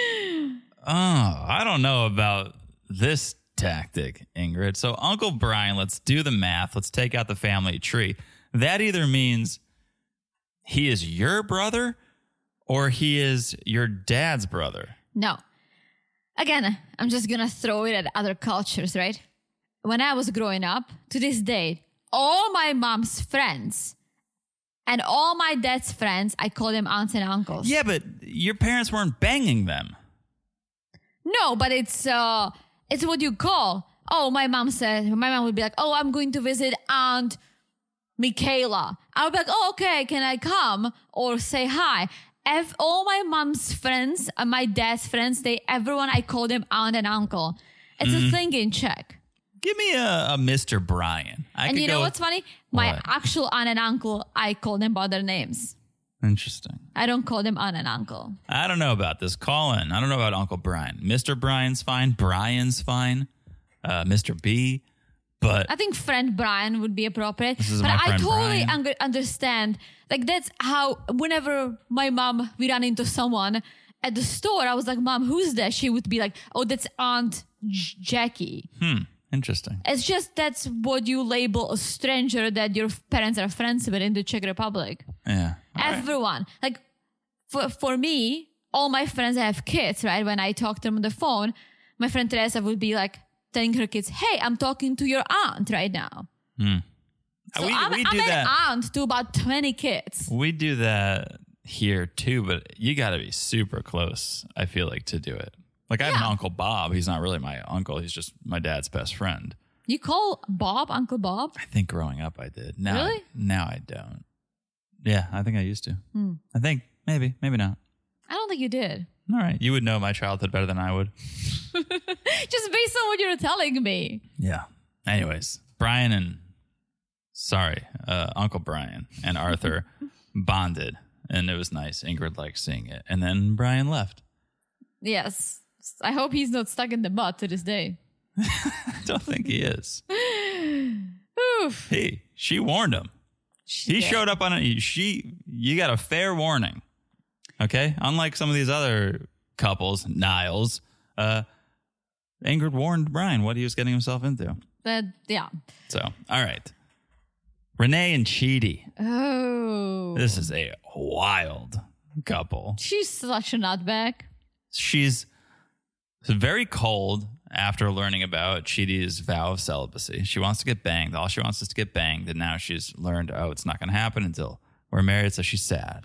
I don't know about this tactic, Ingrid. So Uncle Brian, let's do the math. Let's take out the family tree. That either means he is your brother or he is your dad's brother. No. Again, I'm just going to throw it at other cultures, right? When I was growing up, to this day, all my mom's friends and all my dad's friends, I call them aunts and uncles. Yeah, but your parents weren't banging them. No, but it's uh, it's what you call. Oh, my mom said, my mom would be like, oh, I'm going to visit Aunt Michaela. I would be like, oh, okay, can I come? Or say hi. If all my mom's friends and my dad's friends, they everyone, I call them aunt and uncle. It's Mm-hmm. a thing in Czech. Give me a, a Mister Brian. I And could you know go- what's funny? My What? actual aunt and uncle, I call them by their names. Interesting. I don't call them aunt and uncle. I don't know about this. Call in. I don't know about Uncle Brian. Mister Brian's fine. Brian's fine. Uh, Mister B. But I think friend Brian would be appropriate. This is but my I friend totally Brian. un- understand. Like, that's how, whenever my mom, we run into someone at the store, I was like, Mom, who's that? She would be like, oh, that's Aunt J- Jackie. hmm, interesting. It's just that's what you label a stranger that your parents are friends with in the Czech Republic. Yeah. All right. Everyone. Like, for, for me, all my friends have kids, right? When I talk to them on the phone, my friend Teresa would be like, telling her kids, hey, I'm talking to your aunt right now. Hmm. So we, I'm, we I'm do an that. aunt to about twenty kids. We do that here too, but you got to be super close, I feel like, to do it. Like, I have an Yeah. Uncle Bob. He's not really my uncle. He's just my dad's best friend. You call Bob Uncle Bob? I think growing up I did. Now, Really? I, now I don't. Yeah, I think I used to. Hmm. I think maybe, maybe not. I don't think you did. All right. You would know my childhood better than I would. Just based on what you're telling me. Yeah. Anyways, Brian and, sorry, uh, Uncle Brian and Arthur bonded, and it was nice. Ingrid liked seeing it. And then Brian left. Yes. I hope he's not stuck in the mud to this day. I don't think he is. Oof. He, she warned him. He Yeah. showed up on it. She, you got a fair warning. Okay? Unlike some of these other couples, Niles, uh, Ingrid warned Brian what he was getting himself into. But, yeah. So, all right. Renee and Chidi. Oh. This is a wild couple. She's such a nutbag. She's very cold after learning about Chidi's vow of celibacy. She wants to get banged. All she wants is to get banged. And now she's learned, oh, it's not going to happen until we're married. So she's sad.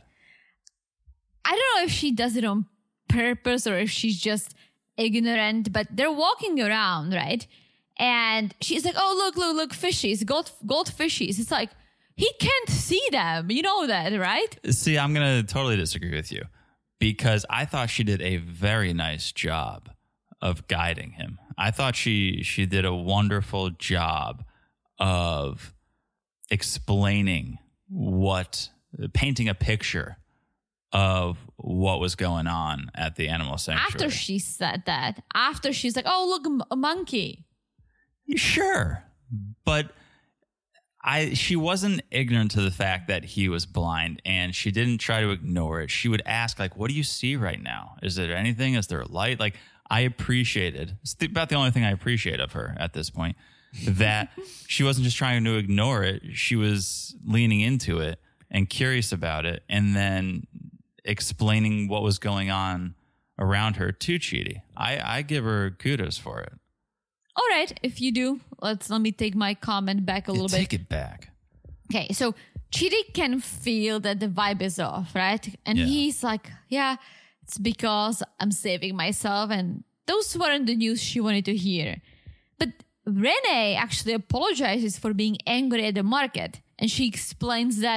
I don't know if she does it on purpose or if she's just ignorant, but they're walking around, right? And she's like, oh, look, look, look, fishies, gold, gold fishies. It's like, he can't see them. You know that, right? See, I'm going to totally disagree with you because I thought she did a very nice job of guiding him. I thought she she did a wonderful job of explaining what, painting a picture of what was going on at the animal sanctuary. After she said that, after she's like, oh, look, m- a monkey. Sure, but I she wasn't ignorant to the fact that he was blind, and she didn't try to ignore it. She would ask, like, what do you see right now? Is there anything? Is there a light? Like, I appreciated, it's about the only thing I appreciate of her at this point, that she wasn't just trying to ignore it. She was leaning into it and curious about it, and then explaining what was going on around her to Chidi. I, I give her kudos for it. All right, if you do, let's let me take my comment back a Yeah, little take bit. it back. Okay, so Chidi can feel that the vibe is off, right? And Yeah. he's like, yeah, it's because I'm saving myself. And those weren't the news she wanted to hear. But Renee actually apologizes for being angry at the market. And she explains that,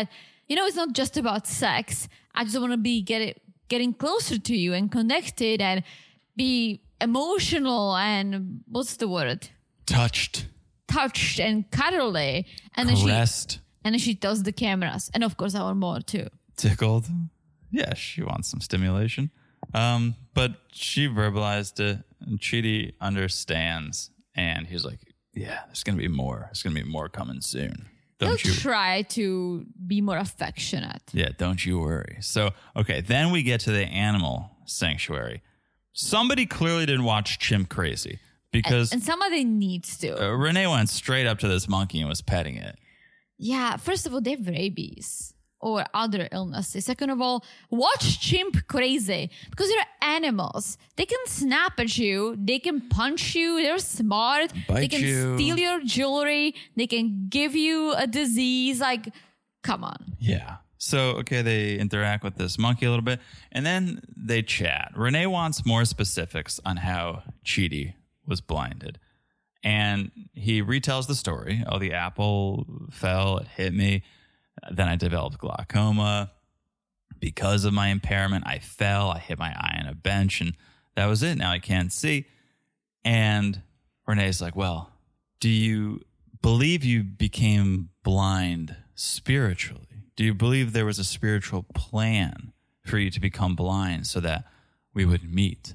you know, it's not just about sex. I just want to be get it, getting closer to you and connected and be emotional and what's the word? Touched. Touched and cuddly. And Caressed. Then she, and then she does the cameras. And of course, I want more too. Tickled. Yeah, she wants some stimulation. Um, but she verbalized it, and Chidi understands. And he's like, yeah, there's going to be more. There's going to be more coming soon. Don't He'll you try to be more affectionate. Yeah, don't you worry. So, okay, then we get to the animal sanctuary. Somebody clearly didn't watch Chimp Crazy because And, and somebody needs to. uh, Renee went straight up to this monkey and was petting it. Yeah, first of all, they have rabies or other illnesses. Second of all, watch Chimp Crazy because they're animals. They can snap at you. They can punch you. They're smart. Bite they can you. steal your jewelry. They can give you a disease. Like, come on. Yeah. So, okay, they interact with this monkey a little bit, and then they chat. Renee wants more specifics on how Chidi was blinded. And he retells the story. Oh, the apple fell, it hit me. Then I developed glaucoma. Because of my impairment, I fell. I hit my eye on a bench, and that was it. Now I can't see. And Renee's like, well, do you believe you became blind spiritually? Do you believe there was a spiritual plan for you to become blind so that we would meet?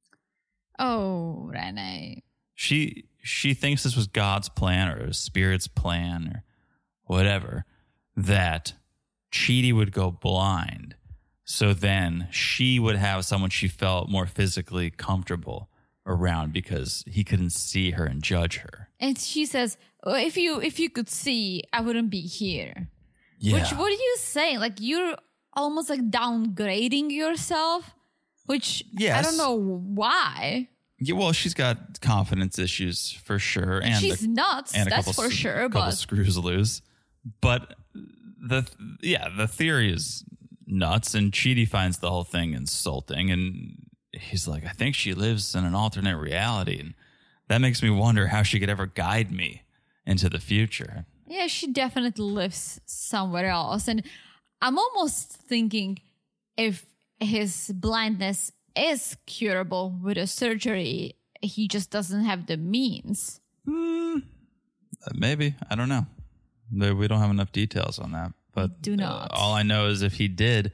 Oh, Renee. She she thinks this was God's plan or a spirit's plan or whatever, that Chidi would go blind. So then she would have someone she felt more physically comfortable around because he couldn't see her and judge her. And she says, oh, if you if you could see, I wouldn't be here. Yeah. Which, what are you saying? Like, you're almost like downgrading yourself, which Yes. I don't know why. Yeah, well, she's got confidence issues for sure. And She's a, nuts, and a that's couple, for s- sure. couple But screws loose. But the yeah, the theory is nuts, and Chidi finds the whole thing insulting, and he's like, I think she lives in an alternate reality, and that makes me wonder how she could ever guide me into the future. yeah, she definitely lives somewhere else. And I'm almost thinking if his blindness is curable with a surgery, he just doesn't have the means. Uh, maybe. I don't know. No, we don't have enough details on that. But Do not. Uh, all I know is if he did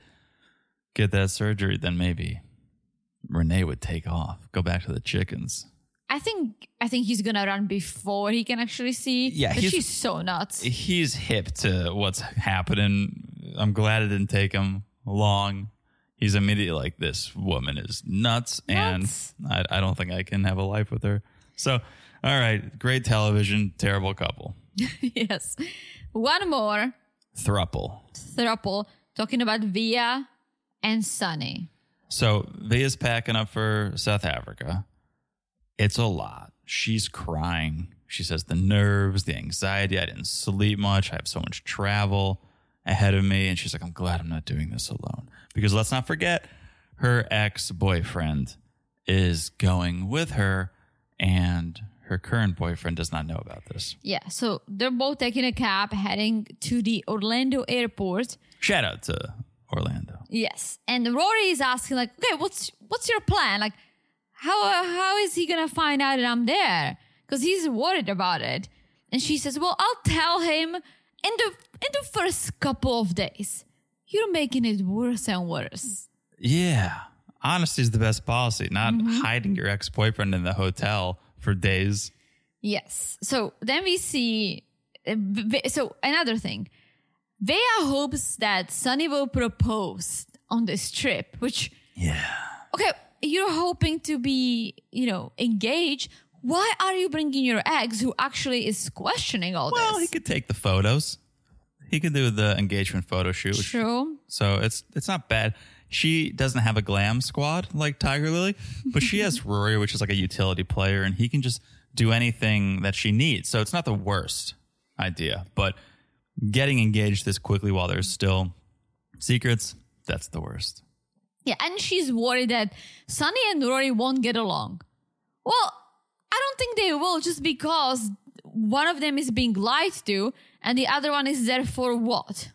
get that surgery, then maybe Renee would take off, go back to the chickens. I think I think he's gonna run before he can actually see. Yeah, but he's- she's so nuts. He's hip to what's happening. I'm glad it didn't take him long. He's immediately like, this woman is nuts, Nuts. and I, I don't think I can have a life with her. So, all right, great television, terrible couple. Yes. One more Thruple. throuple talking about Via and Sunny. So Via's packing up for South Africa. It's a lot. She's crying. She says the nerves, the anxiety. I didn't sleep much. I have so much travel ahead of me. And she's like, I'm glad I'm not doing this alone. Because let's not forget, her ex-boyfriend is going with her, and her current boyfriend does not know about this. Yeah, so they're both taking a cab heading to the Orlando airport. Shout out to Orlando. Yes, and Rory is asking like, okay, what's what's your plan? Like, how uh, how is he gonna find out that I'm there? Because he's worried about it. And she says, well, I'll tell him in the in the first couple of days. You're making it worse and worse. Yeah. Honesty is the best policy, not hiding your ex-boyfriend in the hotel for days. Yes. So then we see. Uh, V- so another thing, Vea hopes that Sunny will propose on this trip. Which, Yeah. okay, you're hoping to be, you know, engaged. Why are you bringing your ex, who actually is questioning all Well, he this? could take the photos. He could do the engagement photo shoot. True. So it's it's not bad. She doesn't have a glam squad like Tiger Lily, but she has Rory, which is like a utility player, and he can just do anything that she needs. So it's not the worst idea. But getting engaged this quickly while there's still secrets, that's the worst. Yeah, and she's worried that Sunny and Rory won't get along. Well, I don't think they will, just because one of them is being lied to and the other one is there for what?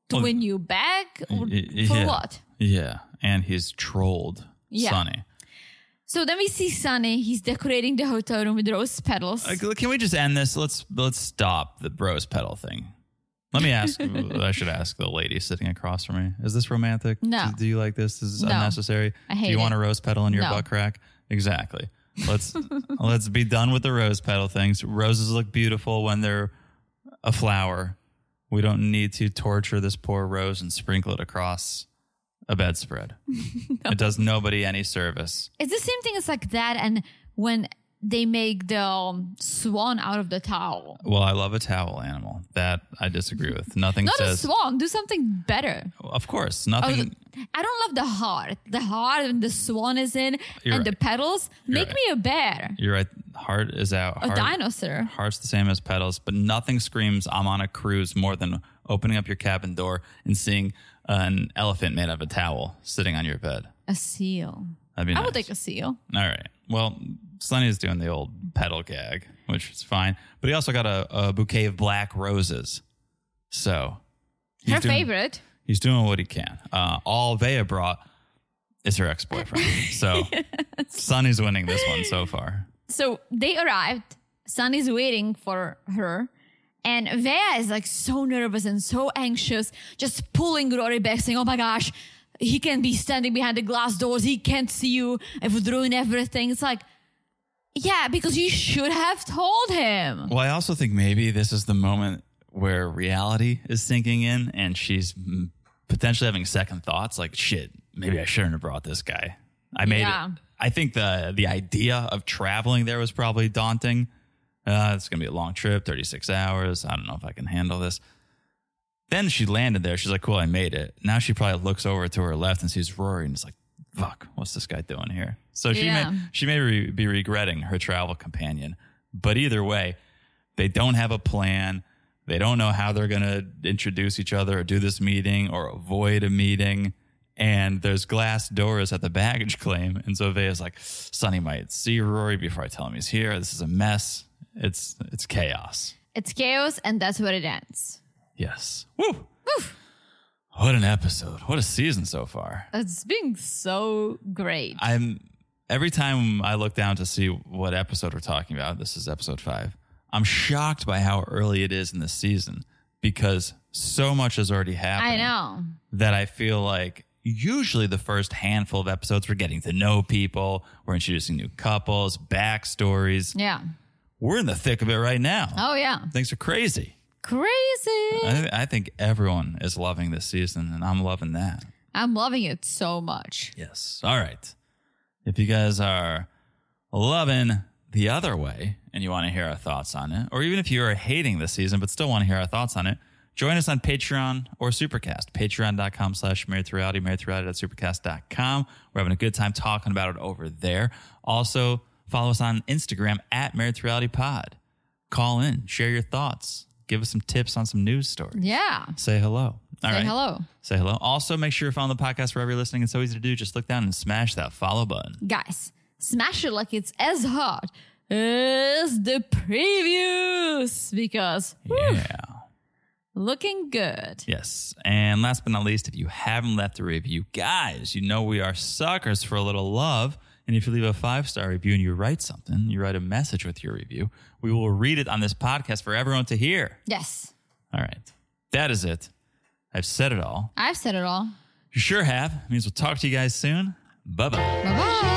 To Well, win you back? Or y- y- for yeah. what? Yeah. And he's trolled Yeah. Sonny. So then we see Sonny. He's decorating the hotel room with rose petals. Like, can we just end this? Let's let's stop the rose petal thing. Let me ask. I should ask the lady sitting across from me. Is this romantic? No. Do, do you like this? Is this No. unnecessary? I hate Do you want it. a rose petal in your No. butt crack? Exactly. Let's let's be done with the rose petal things. Roses look beautiful when they're a flower. We don't need to torture this poor rose and sprinkle it across a bedspread. No. It does nobody any service. It's the same thing as like that, and when they make the um, swan out of the towel. Well, I love a towel animal. That I disagree with. Nothing Not says. a swan. Do something better. Of course, Oh, nothing. the- I don't love the heart. The heart and the swan is in, You're and the right. petals You're make right. me a bear, You're right. Heart is out. a Heart, dinosaur. Heart's the same as petals, but nothing screams I'm on a cruise more than opening up your cabin door and seeing an elephant made out of a towel sitting on your bed. A seal. That'd be I nice. would take a seal. All right. Well, Sonny's doing the old petal gag, which is fine. But he also got a, a bouquet of black roses. So he's Her doing, favorite. He's doing what he can. Uh, all Vea brought is her ex-boyfriend. So Sonny's winning this one so far. So they arrived. Sunny's waiting for her. And Vea is like so nervous and so anxious, just pulling Rory back, saying, oh my gosh, he can be standing behind the glass doors. He can't see you. It would ruin everything. It's like, yeah, because you should have told him. Well, I also think maybe this is the moment where reality is sinking in and she's mm, potentially having second thoughts like, shit, maybe I shouldn't have brought this guy. I made Yeah. it. I think the the idea of traveling there was probably daunting. Uh, it's going to be a long trip, thirty-six hours. I don't know if I can handle this. Then she landed there. She's like, cool, I made it. Now she probably looks over to her left and sees Rory and is like, fuck, what's this guy doing here? So she Yeah. may she may re- be regretting her travel companion. But either way, they don't have a plan. They don't know how they're going to introduce each other or do this meeting or avoid a meeting. And there's glass doors at the baggage claim. And so Vea's like, Sonny might see Rory before I tell him he's here. This is a mess. It's it's chaos. It's chaos, and that's where it ends. Yes. Woo. What an episode. What a season so far. It's being so great. I'm every time I look down to see what episode we're talking about, this is episode five, I'm shocked by how early it is in the season because so much has already happened. I know. That I feel like usually the first handful of episodes we're getting to know people, we're introducing new couples, backstories. Yeah. We're in the thick of it right now. Oh, yeah. Things are crazy. Crazy. I, I think everyone is loving this season, and I'm loving that. I'm loving it so much. Yes. All right. If you guys are loving the other way and you want to hear our thoughts on it, or even if you are hating this season but still want to hear our thoughts on it, join us on Patreon or Supercast. Patreon.com slash Married to Reality, married to reality dot supercast dot com. We're having a good time talking about it over there. Also, follow us on Instagram at Married to Reality Pod. Call in, share your thoughts, give us some tips on some news stories. Yeah. Say hello. All Say right. hello. Say hello. Also, make sure you're following the podcast wherever you're listening. It's so easy to do. Just look down and smash that follow button. Guys, smash it like it's as hard as the previews because whew, Yeah. looking good. Yes. And last but not least, if you haven't left a review, guys, you know we are suckers for a little love. And if you leave a five-star review and you write something, you write a message with your review, we will read it on this podcast for everyone to hear. Yes. All right. That is it. I've said it all. I've said it all. You sure have. It means we'll talk to you guys soon. Bye-bye. Bye-bye.